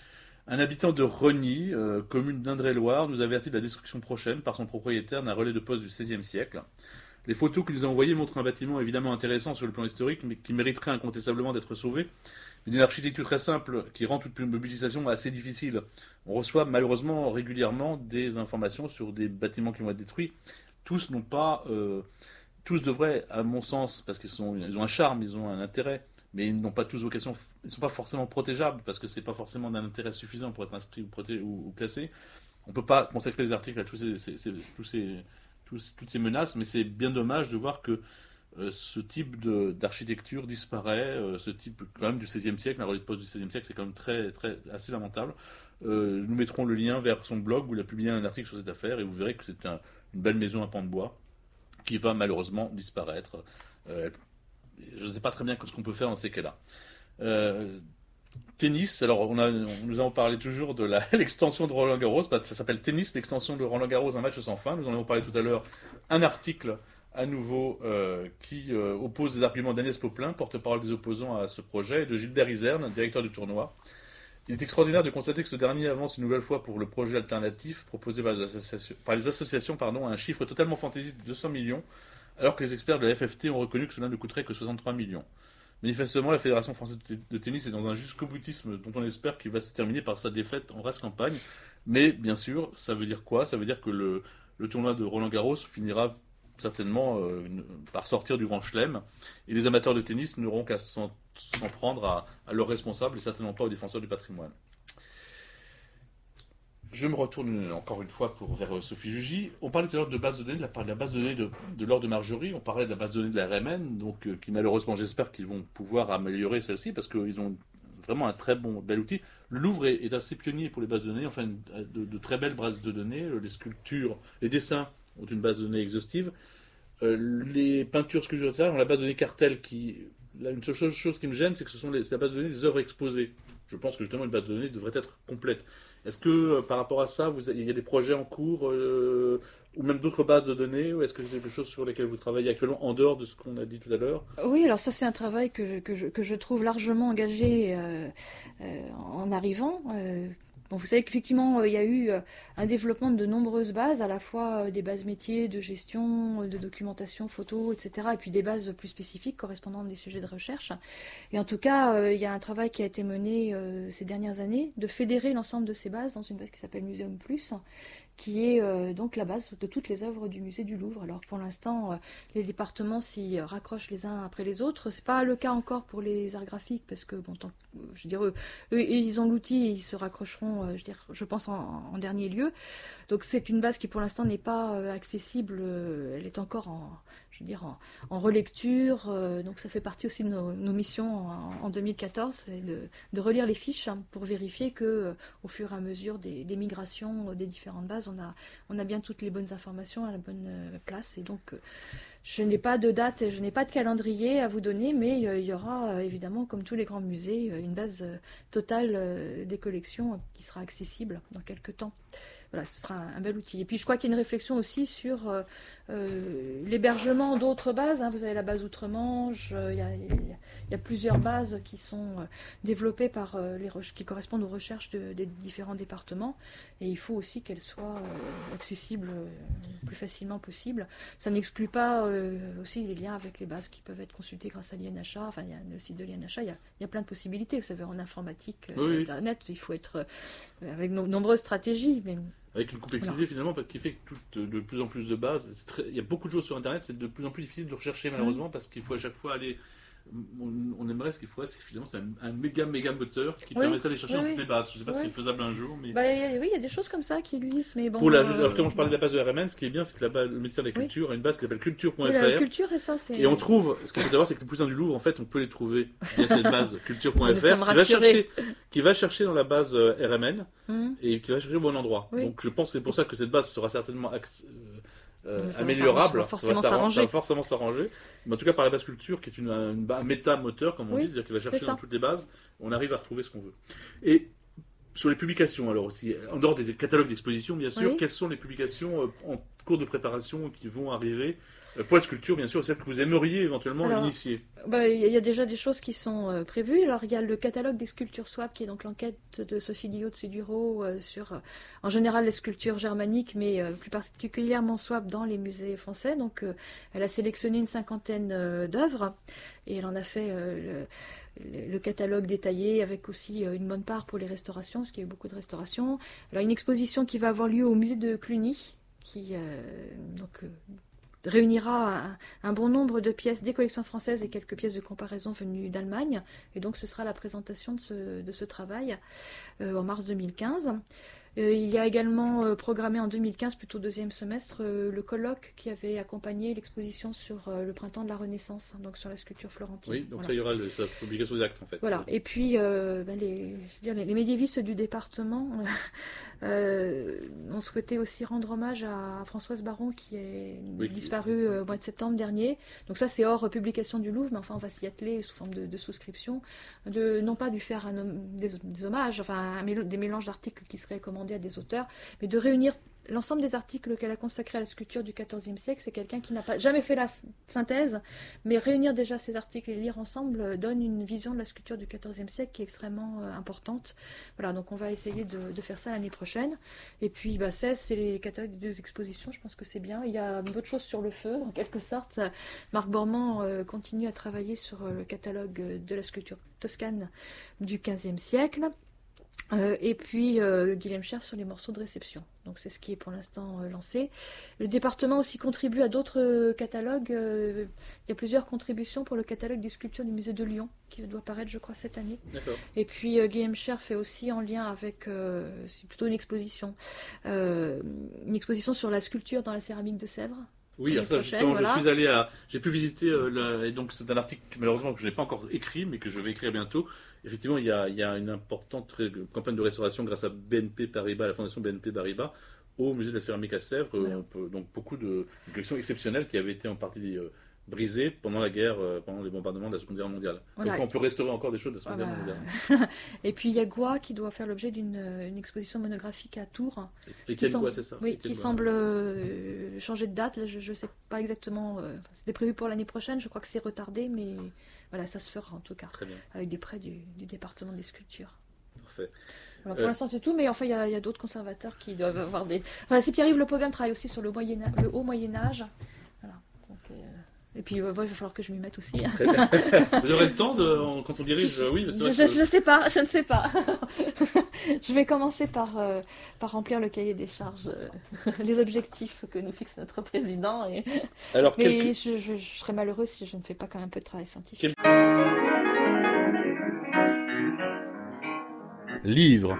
Speaker 3: Un habitant de Rogny, euh, commune d'Indre-et-Loire, nous avertit de la destruction prochaine par son propriétaire d'un relais de poste du seizième siècle. Les photos qu'il nous a envoyées montrent un bâtiment évidemment intéressant sur le plan historique, mais qui mériterait incontestablement d'être sauvé. Mais d'une architecture très simple qui rend toute mobilisation assez difficile. On reçoit malheureusement régulièrement des informations sur des bâtiments qui vont être détruits. Tous n'ont pas, euh, tous devraient, à mon sens, parce qu'ils sont, ils ont un charme, ils ont un intérêt, mais ils n'ont pas tous vocation, ils ne sont pas forcément protégeables, parce que ce n'est pas forcément d'un intérêt suffisant pour être inscrit ou, protégé, ou, ou classé. On ne peut pas consacrer les articles à tous ces, ces, ces, tous ces, tous, toutes ces menaces, mais c'est bien dommage de voir que euh, ce type de, d'architecture disparaît, euh, ce type quand même du seizième siècle, un relais de poste du seizième siècle, c'est quand même très, très, assez lamentable. Euh, nous mettrons le lien vers son blog où il a publié un article sur cette affaire, et vous verrez que c'est un, une belle maison à pans de bois qui va malheureusement disparaître. Euh, Je ne sais pas très bien ce qu'on peut faire dans ces cas-là. Euh, tennis, alors on a, on, nous avons parlé toujours de la, l'extension de Roland Garros, bah, ça s'appelle Tennis, l'extension de Roland Garros, un match sans fin. Nous en avons parlé tout à l'heure. Un article à nouveau euh, qui euh, oppose les arguments d'Agnès Poplin, porte-parole des opposants à ce projet, et de Gilbert Iserne, directeur du tournoi. Il est extraordinaire de constater que ce dernier avance une nouvelle fois pour le projet alternatif proposé par les associations, par les associations pardon, à un chiffre totalement fantaisiste de deux cents millions, alors que les experts de la F F T ont reconnu que cela ne coûterait que soixante-trois millions. Manifestement, la Fédération française de tennis est dans un jusqu'au boutisme dont on espère qu'il va se terminer par sa défaite en race campagne. Mais bien sûr, ça veut dire quoi ? Ça veut dire que le, le tournoi de Roland-Garros finira certainement euh, une, par sortir du Grand Chelem, et les amateurs de tennis n'auront qu'à s'en, s'en prendre à, à leurs responsables et certainement pas aux défenseurs du patrimoine. Je me retourne encore une fois pour, vers Sophie Jugy. On parlait tout à l'heure de base de données, de la, de la base de données de, de l'Ordre de Marjorie. On parlait de la base de données de la R M N, donc, euh, qui malheureusement, j'espère qu'ils vont pouvoir améliorer celle-ci, parce qu'ils ont vraiment un très bon, bel outil. Le Louvre est, est assez pionnier pour les bases de données, enfin, de, de très belles bases de données. Les sculptures, les dessins ont une base de données exhaustive. Euh, les peintures, sculptures, et cetera ont la base de données Cartel, qui... Là, une seule chose, chose qui me gêne, c'est que ce sont les, c'est la base de données des œuvres exposées. Je pense que justement une base de données devrait être complète. Est-ce que euh, par rapport à ça, vous, il y a des projets en cours euh, ou même d'autres bases de données, ou est-ce que c'est quelque chose sur lesquelles vous travaillez actuellement en dehors de ce qu'on a dit tout à l'heure ?
Speaker 4: Oui, alors ça c'est un travail que je, que je, que je trouve largement engagé euh, euh, en arrivant. Euh, Bon, vous savez qu'effectivement, euh, il y a eu euh, un développement de nombreuses bases, à la fois euh, des bases métiers, de gestion, de documentation, photo, et cetera, et puis des bases plus spécifiques correspondant à des sujets de recherche. Et en tout cas, euh, il y a un travail qui a été mené euh, ces dernières années de fédérer l'ensemble de ces bases dans une base qui s'appelle Muséum Plus, qui est euh, donc la base de toutes les œuvres du musée du Louvre. Alors pour l'instant, euh, les départements s'y raccrochent les uns après les autres. C'est pas le cas encore pour les arts graphiques parce que bon, tant, je veux dire, eux, eux, ils ont l'outil, et ils se raccrocheront, euh, je, veux dire, je pense en, en dernier lieu. Donc c'est une base qui pour l'instant n'est pas euh, accessible. Euh, elle est encore en, je veux dire, en, en relecture. Euh, donc ça fait partie aussi de nos, nos missions en, en deux mille quatorze, c'est de, de relire les fiches hein, pour vérifier que euh, au fur et à mesure des, des migrations euh, des différentes bases, on a, on a bien toutes les bonnes informations à la bonne euh, place. Et donc, euh, je n'ai pas de date, je n'ai pas de calendrier à vous donner, mais euh, il y aura euh, évidemment, comme tous les grands musées, euh, une base euh, totale euh, des collections euh, qui sera accessible dans quelques temps. Voilà, ce sera un, un bel outil. Et puis je crois qu'il y a une réflexion aussi sur euh, euh, l'hébergement d'autres bases. Hein. Vous avez la base Outre-Manche, euh, il y, y, y a plusieurs bases qui sont euh, développées par euh, les re- qui correspondent aux recherches de, des différents départements. Et il faut aussi qu'elles soient euh, accessibles euh, le plus facilement possible. Ça n'exclut pas euh, aussi les liens avec les bases qui peuvent être consultées grâce à l'I N H A. Enfin, il y a le site de l'I N H A, il y a, il y a plein de possibilités. Vous savez, en informatique, euh,
Speaker 3: Oui, oui.
Speaker 4: Internet, il faut être euh, avec no- nombreuses stratégies. Mais
Speaker 3: Avec une complexité
Speaker 4: voilà.
Speaker 3: finalement qui fait que tout, de plus en plus de bases, c'est très- il y a beaucoup de choses sur Internet, c'est de plus en plus difficile de rechercher malheureusement parce qu'il faut à chaque fois aller. On, on aimerait ce qu'il faudrait, c'est que finalement c'est un, un méga méga moteur qui
Speaker 4: Oui,
Speaker 3: permettrait d'aller chercher
Speaker 4: oui,
Speaker 3: dans
Speaker 4: oui.
Speaker 3: toutes les bases. Je ne sais pas
Speaker 4: Oui.
Speaker 3: si c'est faisable un jour, mais
Speaker 4: Bah, y a- oui, il y a des choses comme ça qui existent, mais bon.
Speaker 3: pour la,
Speaker 4: euh,
Speaker 3: alors, justement, je parlais de la base de R M N. Ce qui est bien, c'est que la base- le ministère de la
Speaker 4: Oui.
Speaker 3: Culture a une base qui s'appelle culture.fr.
Speaker 4: oui, la culture et ça, c'est.
Speaker 3: Et on trouve, ce qu'il faut savoir, c'est que les poussins du Louvre, en fait, on peut les trouver via cette base culture.fr
Speaker 4: Nous
Speaker 3: qui
Speaker 4: sommes
Speaker 3: va,
Speaker 4: rassurés.
Speaker 3: chercher, qui va chercher dans la base euh, R M N
Speaker 4: Hum.
Speaker 3: et qui va chercher au bon endroit.
Speaker 4: Oui.
Speaker 3: Donc je pense que c'est pour ça que cette base sera certainement acc- euh, euh,
Speaker 4: Mais ça va
Speaker 3: améliorable.
Speaker 4: s'arranger, ça va forcément
Speaker 3: s'arran-
Speaker 4: s'arranger.
Speaker 3: ça va forcément s'arranger. Mais en tout cas, par la base culture, qui est une, une, ba- un méta-moteur, comme on
Speaker 4: Oui,
Speaker 3: dit, c'est-à-dire qu'il va chercher
Speaker 4: c'est ça.
Speaker 3: dans toutes les bases, on arrive à retrouver ce qu'on veut. Et sur les publications, alors aussi, en dehors des catalogues d'exposition, bien sûr,
Speaker 4: Oui.
Speaker 3: quelles sont les publications euh, en cours de préparation qui vont arriver euh, pour la sculpture, bien sûr, celles que vous aimeriez éventuellement
Speaker 4: Alors,
Speaker 3: initier.
Speaker 4: Bah, il y a déjà des choses qui sont euh, prévues. Alors, il y a le catalogue des sculptures swap, qui est donc l'enquête de Sophie Lillot de Suduro euh, sur, euh, en général, les sculptures germaniques, mais euh, plus particulièrement swap dans les musées français. Donc, euh, elle a sélectionné une cinquantaine euh, d'œuvres et elle en a fait euh, le, le catalogue détaillé avec aussi euh, une bonne part pour les restaurations, parce qu'il y a eu beaucoup de restaurations. Alors, une exposition qui va avoir lieu au musée de Cluny, qui euh, donc euh, réunira un, un bon nombre de pièces des collections françaises et quelques pièces de comparaison venues d'Allemagne. Et donc ce sera la présentation de ce, de ce travail euh, en mars deux mille quinze. Euh, il y a également euh, programmé en deux mille quinze, plutôt deuxième semestre, euh, le colloque qui avait accompagné l'exposition sur euh, le printemps de la Renaissance, donc sur la sculpture florentine.
Speaker 3: Oui, donc
Speaker 4: Voilà.
Speaker 3: ça, il y aura le, la publication des actes, en fait.
Speaker 4: Voilà. Et puis, euh, ben, les, je veux dire, les, les médiévistes du département euh, ont souhaité aussi rendre hommage à Françoise Baron, qui est
Speaker 3: Oui, qui-
Speaker 4: disparue euh, au mois de septembre dernier. Donc ça, c'est hors publication du Louvre, mais enfin, on va s'y atteler sous forme de, de souscription, de non pas lui faire un, hom- des, des hommages, enfin un mél- des mélanges d'articles qui seraient commandés à des auteurs, mais de réunir l'ensemble des articles qu'elle a consacrés à la sculpture du quatorzième siècle. C'est quelqu'un qui n'a pas jamais fait la s- synthèse, mais réunir déjà ces articles et les lire ensemble euh, donne une vision de la sculpture du quatorzième siècle qui est extrêmement euh, importante. Voilà, donc on va essayer de, de faire ça l'année prochaine. Et puis bah, seize, c'est les catalogues des deux expositions, je pense que c'est bien. Il y a d'autres choses sur le feu, en quelque sorte. Marc Bormand euh, continue à travailler sur euh, le catalogue euh, de la sculpture toscane du quinzième siècle. Euh, et puis euh, Guilhem Cherf sur les morceaux de réception. Donc c'est ce qui est pour l'instant euh, lancé. Le département aussi contribue à d'autres euh, catalogues. Euh, il y a plusieurs contributions pour le catalogue des sculptures du musée de Lyon, qui doit paraître, je crois, cette année.
Speaker 3: D'accord.
Speaker 4: Et puis euh, Guilhem Cherf fait aussi en lien avec, euh, c'est plutôt une exposition, euh, une exposition sur la sculpture dans la céramique de Sèvres.
Speaker 3: Oui, alors
Speaker 4: L'année
Speaker 3: ça,
Speaker 4: prochaine,
Speaker 3: justement,
Speaker 4: voilà.
Speaker 3: je suis allé à. J'ai pu visiter, euh, la- et donc c'est un article, malheureusement, que je n'ai pas encore écrit, mais que je vais écrire bientôt. Effectivement, il y a, il y a une importante ré- campagne de restauration grâce à B N P Paribas, la fondation B N P Paribas, au musée de la céramique à Sèvres.
Speaker 4: Voilà.
Speaker 3: On peut- donc beaucoup de, de collections exceptionnelles qui avaient été en partie euh, brisées pendant la guerre, euh, pendant les bombardements de la Seconde Guerre mondiale.
Speaker 4: Voilà.
Speaker 3: Donc on peut restaurer encore des choses de la Seconde
Speaker 4: Ah
Speaker 3: Guerre
Speaker 4: bah,
Speaker 3: mondiale.
Speaker 4: Et puis il y a Goua qui doit faire l'objet d'une euh, une exposition monographique à Tours.
Speaker 3: Et
Speaker 4: Qui
Speaker 3: Étienne
Speaker 4: semble-
Speaker 3: Goua, c'est ça
Speaker 4: Oui,
Speaker 3: Étienne
Speaker 4: qui
Speaker 3: Goua.
Speaker 4: semble euh, changer de date. Là, je ne sais pas exactement. euh, enfin, C'était prévu pour l'année prochaine. Je crois que c'est retardé, mais voilà, ça se fera en tout cas,
Speaker 3: Très bien.
Speaker 4: avec des prêts du, du département des sculptures.
Speaker 3: parfait.
Speaker 4: Alors pour
Speaker 3: Euh,
Speaker 4: l'instant c'est tout, mais enfin il y a, il y a d'autres conservateurs qui doivent avoir des... Enfin si Pierre-Yves Le Pogun travaille aussi sur le, moyen, le haut Moyen-Âge. Voilà. Donc, euh, Et puis euh, bon, il va falloir que je m'y mette aussi.
Speaker 3: Très bien. Vous aurez le temps de, quand on dirige,
Speaker 4: Je,
Speaker 3: oui, c'est
Speaker 4: je,
Speaker 3: vrai
Speaker 4: je,
Speaker 3: que-
Speaker 4: je sais pas, je ne sais pas. Je vais commencer par, euh, par remplir le cahier des charges, euh, les objectifs que nous fixe notre président. Et...
Speaker 3: Alors,
Speaker 4: Mais
Speaker 3: quelques-
Speaker 4: je, je, je serais malheureuse si je ne fais pas quand même un peu de travail scientifique.
Speaker 3: Quel-
Speaker 1: Livre.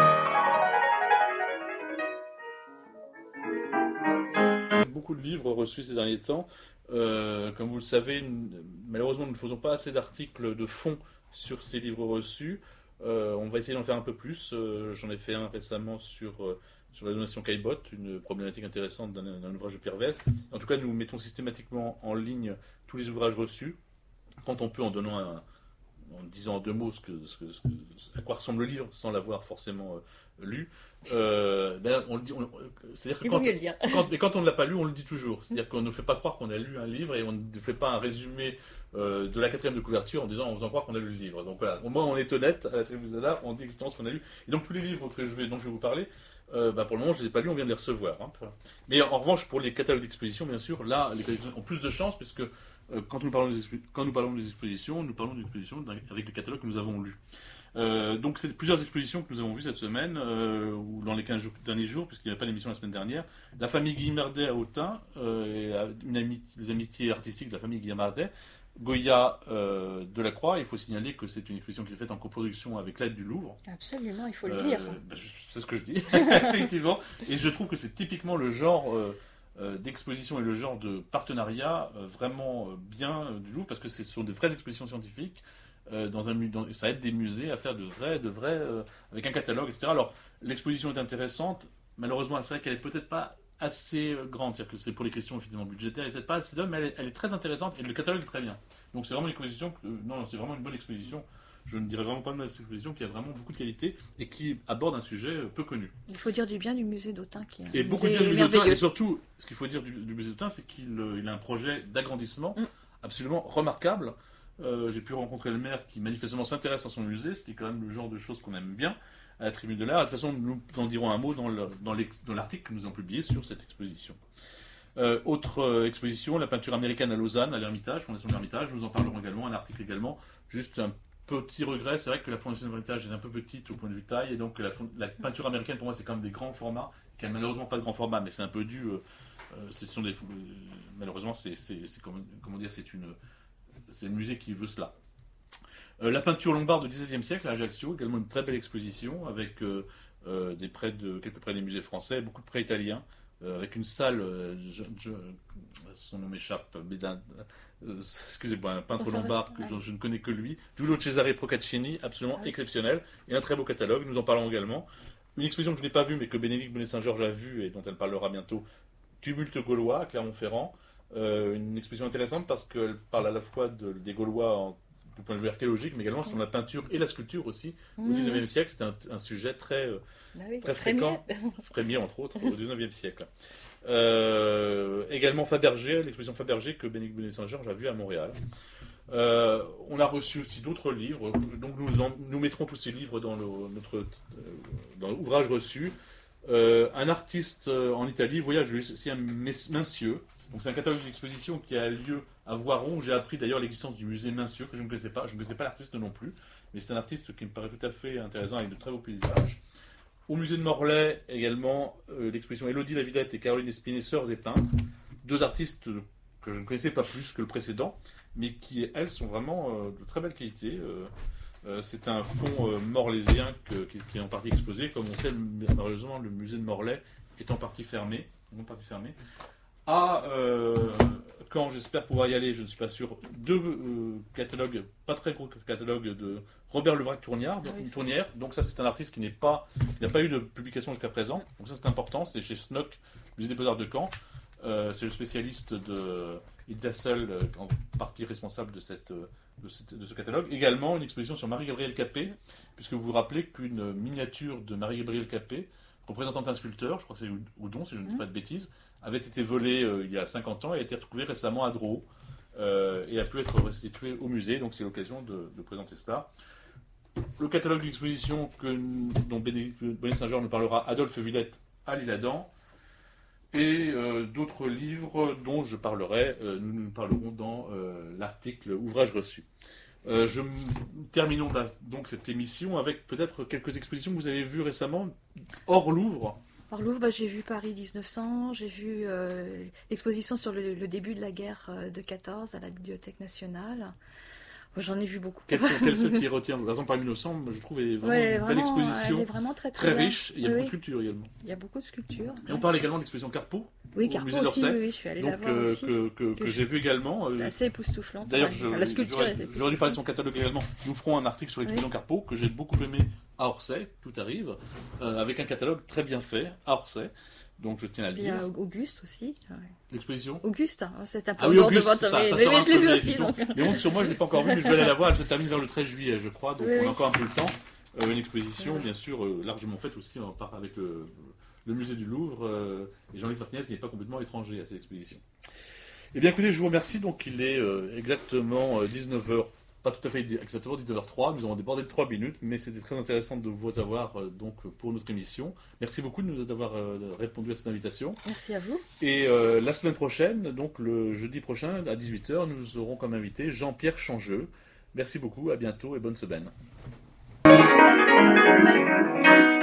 Speaker 3: beaucoup de livres reçus ces derniers temps. Euh, comme vous le savez, n- malheureusement, nous ne faisons pas assez d'articles de fond sur ces livres reçus. Euh, on va essayer d'en faire un peu plus. Euh, j'en ai fait un récemment sur, euh, sur la donation caillebotte, une problématique intéressante d'un, d'un ouvrage de Pierre Vez. En tout cas, nous mettons systématiquement en ligne tous les ouvrages reçus, quand on peut, en donnant un, en disant en deux mots ce que, ce que- ce que- à quoi ressemble le livre, sans l'avoir forcément euh, lu. Euh, ben, on le dit, on- c'est-à-dire que
Speaker 4: Il vaut
Speaker 3: quand,
Speaker 4: mieux le dire.
Speaker 3: quand, mais quand on ne l'a pas lu, on le dit toujours. C'est-à-dire qu'on ne fait pas croire qu'on a lu un livre et on ne fait pas un résumé euh, de la quatrième de couverture en disant, en faisant croire qu'on a lu le livre. Donc voilà, au moins on est honnête à la tribune de l'art, on dit exactement ce qu'on a lu. Et donc tous les livres que je vais, dont je vais vous parler, euh, bah, pour le moment je ne les ai pas lus, on vient de les recevoir. Hein. Mais en revanche, pour les catalogues d'exposition, bien sûr, là, les catalogues ont plus de chance puisque euh, quand, nous parlons des expo- quand nous parlons des expositions, nous parlons d'expositions avec les catalogues que nous avons lus. Euh, donc c'est plusieurs expositions que nous avons vues cette semaine, euh, ou dans les quinze jours- derniers jours, puisqu'il n'y avait pas d'émission la semaine dernière. La famille Guillermardet à Autun, euh, et une amitié, les amitiés artistiques de la famille Guillermardet. Goya euh, de la Croix, il faut signaler que c'est une exposition qui est faite en coproduction avec l'aide du Louvre.
Speaker 4: Absolument, il faut le
Speaker 3: Euh,
Speaker 4: dire.
Speaker 3: bah, je- c'est ce que je dis, effectivement. Et je trouve que c'est typiquement le genre euh, euh, d'exposition et le genre de partenariat euh, vraiment euh, bien euh, du Louvre, parce que ce sont des vraies expositions scientifiques. Euh, dans un, mu- dans- ça aide des musées à faire de vrais, de vrais, euh, avec un catalogue, et cetera. Alors, l'exposition est intéressante. Malheureusement, c'est vrai qu'elle est peut-être pas assez euh, grande. C'est-à-dire que c'est pour les questions effectivement budgétaires, elle est peut-être pas assez longue, mais elle est, elle est très intéressante et le catalogue est très bien. Donc, c'est vraiment une exposition. Que, euh, non, non, c'est vraiment une bonne exposition. Je ne dirais vraiment pas de mauvaise exposition qui a vraiment beaucoup de qualité et qui aborde un sujet euh, peu connu.
Speaker 4: Il faut dire du bien du musée d'Autun qui est un
Speaker 3: Et beaucoup de
Speaker 4: musée
Speaker 3: bien du musée d'Autun,
Speaker 4: merveilleux.
Speaker 3: et surtout, ce qu'il faut dire du, du musée d'Autun, c'est qu'il euh, il a un projet d'agrandissement
Speaker 4: Mm.
Speaker 3: absolument remarquable. Euh, j'ai pu rencontrer le maire qui manifestement s'intéresse à son musée, ce qui est quand même le genre de choses qu'on aime bien à la Tribune de l'Art. De toute façon, nous en dirons un mot dans, le- dans l'ex- dans l'article que nous avons publié sur cette exposition. Euh, autre euh, exposition, la peinture américaine à Lausanne, à l'Ermitage, Fondation de l'Ermitage. Nous en parlerons également, un article également. Juste un petit regret, c'est vrai que la Fondation de l'Ermitage est un peu petite au point de vue taille, et donc la, fond- la peinture américaine pour moi c'est quand même des grands formats, qui a malheureusement pas de grand format, mais c'est un peu dû. Euh, euh, ce sont des, euh, malheureusement, c'est, c'est, c'est comment, comment dire, c'est une, c'est le musée qui veut cela. Euh, la peinture lombarde du dix-septième siècle à Ajaccio, également une très belle exposition avec euh, euh, des prêts de, quelques prêts des musées français, beaucoup de prêts italiens, euh, avec une salle, euh, je- je- son nom m'échappe, Bédin- euh, excusez-moi, un peintre
Speaker 4: Conservé-
Speaker 3: lombard que
Speaker 4: ouais.
Speaker 3: je, je ne connais que lui, Giulio Cesare Procaccini, absolument
Speaker 4: Ah oui.
Speaker 3: exceptionnel, et un très beau catalogue, nous en parlons également. Une exposition que je n'ai pas vue, mais que Bénédicte Bonnet-Saint-Georges a vue et dont elle parlera bientôt, Tumulte gaulois à Clermont-Ferrand. Euh, une exposition intéressante parce qu'elle parle à la fois de- des Gaulois en, du point de vue archéologique, mais également sur la peinture et la sculpture aussi. Au
Speaker 4: Mmh.
Speaker 3: dix-neuvième siècle, c'était un, un sujet très, euh,
Speaker 4: Ah oui,
Speaker 3: très
Speaker 4: très
Speaker 3: fréquent,
Speaker 4: bien.
Speaker 3: frémier entre autres, au dix-neuvième siècle. Euh, également Fabergé, l'exposition Fabergé que Bénédicte Bonnet-Saint-Georges a vue à Montréal. Euh, on a reçu aussi d'autres livres, donc nous, en- nous mettrons tous ces livres dans le- notre euh, dans l'ouvrage reçu. Euh, un artiste euh, en Italie voyage de Lucien Mincieux. Donc c'est un catalogue d'exposition qui a lieu à Voiron. J'ai appris d'ailleurs l'existence du musée Mincieux que je ne connaissais pas. Je ne connaissais pas l'artiste non plus, mais c'est un artiste qui me paraît tout à fait intéressant avec de très beaux paysages. Au musée de Morlaix également euh, l'exposition Élodie Lavidette et Caroline Espinet, sœurs et peintres, deux artistes que je ne connaissais pas plus que le précédent, mais qui elles sont vraiment euh, de très belle qualité. Euh, euh, c'est un fonds euh, morlaisien que- qui, qui est en partie exposé. Comme on sait, le- malheureusement, le musée de Morlaix est en partie fermé. En partie fermé. À euh, quand j'espère pouvoir y aller, je ne suis pas sûr. Deux euh, catalogues, pas très gros catalogues de Robert Levrac Tournière,
Speaker 4: Ah oui,
Speaker 3: une
Speaker 4: c'est
Speaker 3: Tournière. Donc ça, c'est un artiste qui n'est pas, il n'a pas eu de publication jusqu'à présent. Donc ça, c'est important. C'est chez Snock, musée des Beaux-Arts de Caen. Euh, c'est le spécialiste de Hilda Seul, euh, en partie responsable de cette euh, de, cette- de ce catalogue. Également une exposition sur Marie-Gabrielle Capet, puisque vous vous rappelez qu'une miniature de Marie-Gabrielle Capet, représentant un sculpteur, je crois que c'est Oudon si je ne dis
Speaker 4: Mhm.
Speaker 3: pas de bêtises, avait été volée euh, il y a cinquante ans et a été retrouvée récemment à Drouot euh, et a pu être restituée au musée, donc c'est l'occasion de, de présenter cela. le catalogue de l'exposition que, dont Bénédicte Bonnet-Saint-Georges nous parlera, Adolphe Villette à l'Isle-Adam, et euh, d'autres livres dont je parlerai, euh, nous nous parlerons dans euh, l'article Ouvrage reçu. Euh, je terminons donc cette émission avec peut-être quelques expositions que vous avez vues récemment hors Louvre.
Speaker 4: Hors Louvre, bah, j'ai vu Paris dix-neuf cents, j'ai vu euh, l'exposition sur le, le début de la guerre de quatorze à la Bibliothèque nationale. J'en ai vu beaucoup.
Speaker 3: Quelle est celle qui retient? Par exemple, Paris mille neuf cents, je trouve, est vraiment
Speaker 4: ouais,
Speaker 3: une
Speaker 4: vraiment,
Speaker 3: belle exposition.
Speaker 4: Elle est vraiment très, très,
Speaker 3: très
Speaker 4: bien.
Speaker 3: riche. Il y a
Speaker 4: oui,
Speaker 3: beaucoup
Speaker 4: oui.
Speaker 3: de sculptures également.
Speaker 4: Il y a beaucoup de sculptures.
Speaker 3: Et on parle également de l'exposition Carpeaux.
Speaker 4: Oui,
Speaker 3: au
Speaker 4: Carpeaux
Speaker 3: musée
Speaker 4: aussi,
Speaker 3: d'Orsay.
Speaker 4: oui, oui, je suis allée
Speaker 3: Donc,
Speaker 4: la voir
Speaker 3: euh,
Speaker 4: aussi.
Speaker 3: que, que, que, que j'ai vu également.
Speaker 4: C'est assez époustouflant.
Speaker 3: D'ailleurs,
Speaker 4: ouais.
Speaker 3: je,
Speaker 4: enfin, la sculpture
Speaker 3: j'aurais,
Speaker 4: est
Speaker 3: j'aurais dû parler de son catalogue également. Nous ferons un article sur l'exposition oui. Carpeaux que j'ai beaucoup aimé à Orsay, tout arrive, euh, avec un catalogue très bien fait à Orsay. Donc je tiens à le dire. Il y
Speaker 4: a Auguste aussi. Ouais.
Speaker 3: L'exposition
Speaker 4: Auguste, hein, c'est un peu
Speaker 3: ah oui, Auguste,
Speaker 4: de
Speaker 3: ça,
Speaker 4: mais,
Speaker 3: ça
Speaker 4: mais, mais je l'ai vu
Speaker 3: mais,
Speaker 4: aussi. Donc.
Speaker 3: Mais honte sur moi, je ne l'ai pas encore vu, mais je vais aller la voir. Elle se termine vers le treize juillet, je crois. Donc
Speaker 4: oui,
Speaker 3: on
Speaker 4: oui.
Speaker 3: a encore un peu le temps. Euh, une exposition, oui. bien sûr, euh, largement faite aussi hein, par, avec le, le musée du Louvre. Euh, et Jean-Luc Martinez n'est pas complètement étranger à cette exposition. Eh bien écoutez, je vous remercie. Donc il est euh, exactement euh, dix-neuf heures. Pas tout à fait exactement dix-neuf heures trois, nous avons débordé de trois minutes, mais c'était très intéressant de vous avoir euh, donc, pour notre émission. Merci beaucoup de nous avoir euh, répondu à cette invitation.
Speaker 4: Merci à vous.
Speaker 3: Et euh, la semaine prochaine, donc le jeudi prochain, à dix-huit heures, nous aurons comme invité Jean-Pierre Changeux. Merci beaucoup, à bientôt et bonne semaine.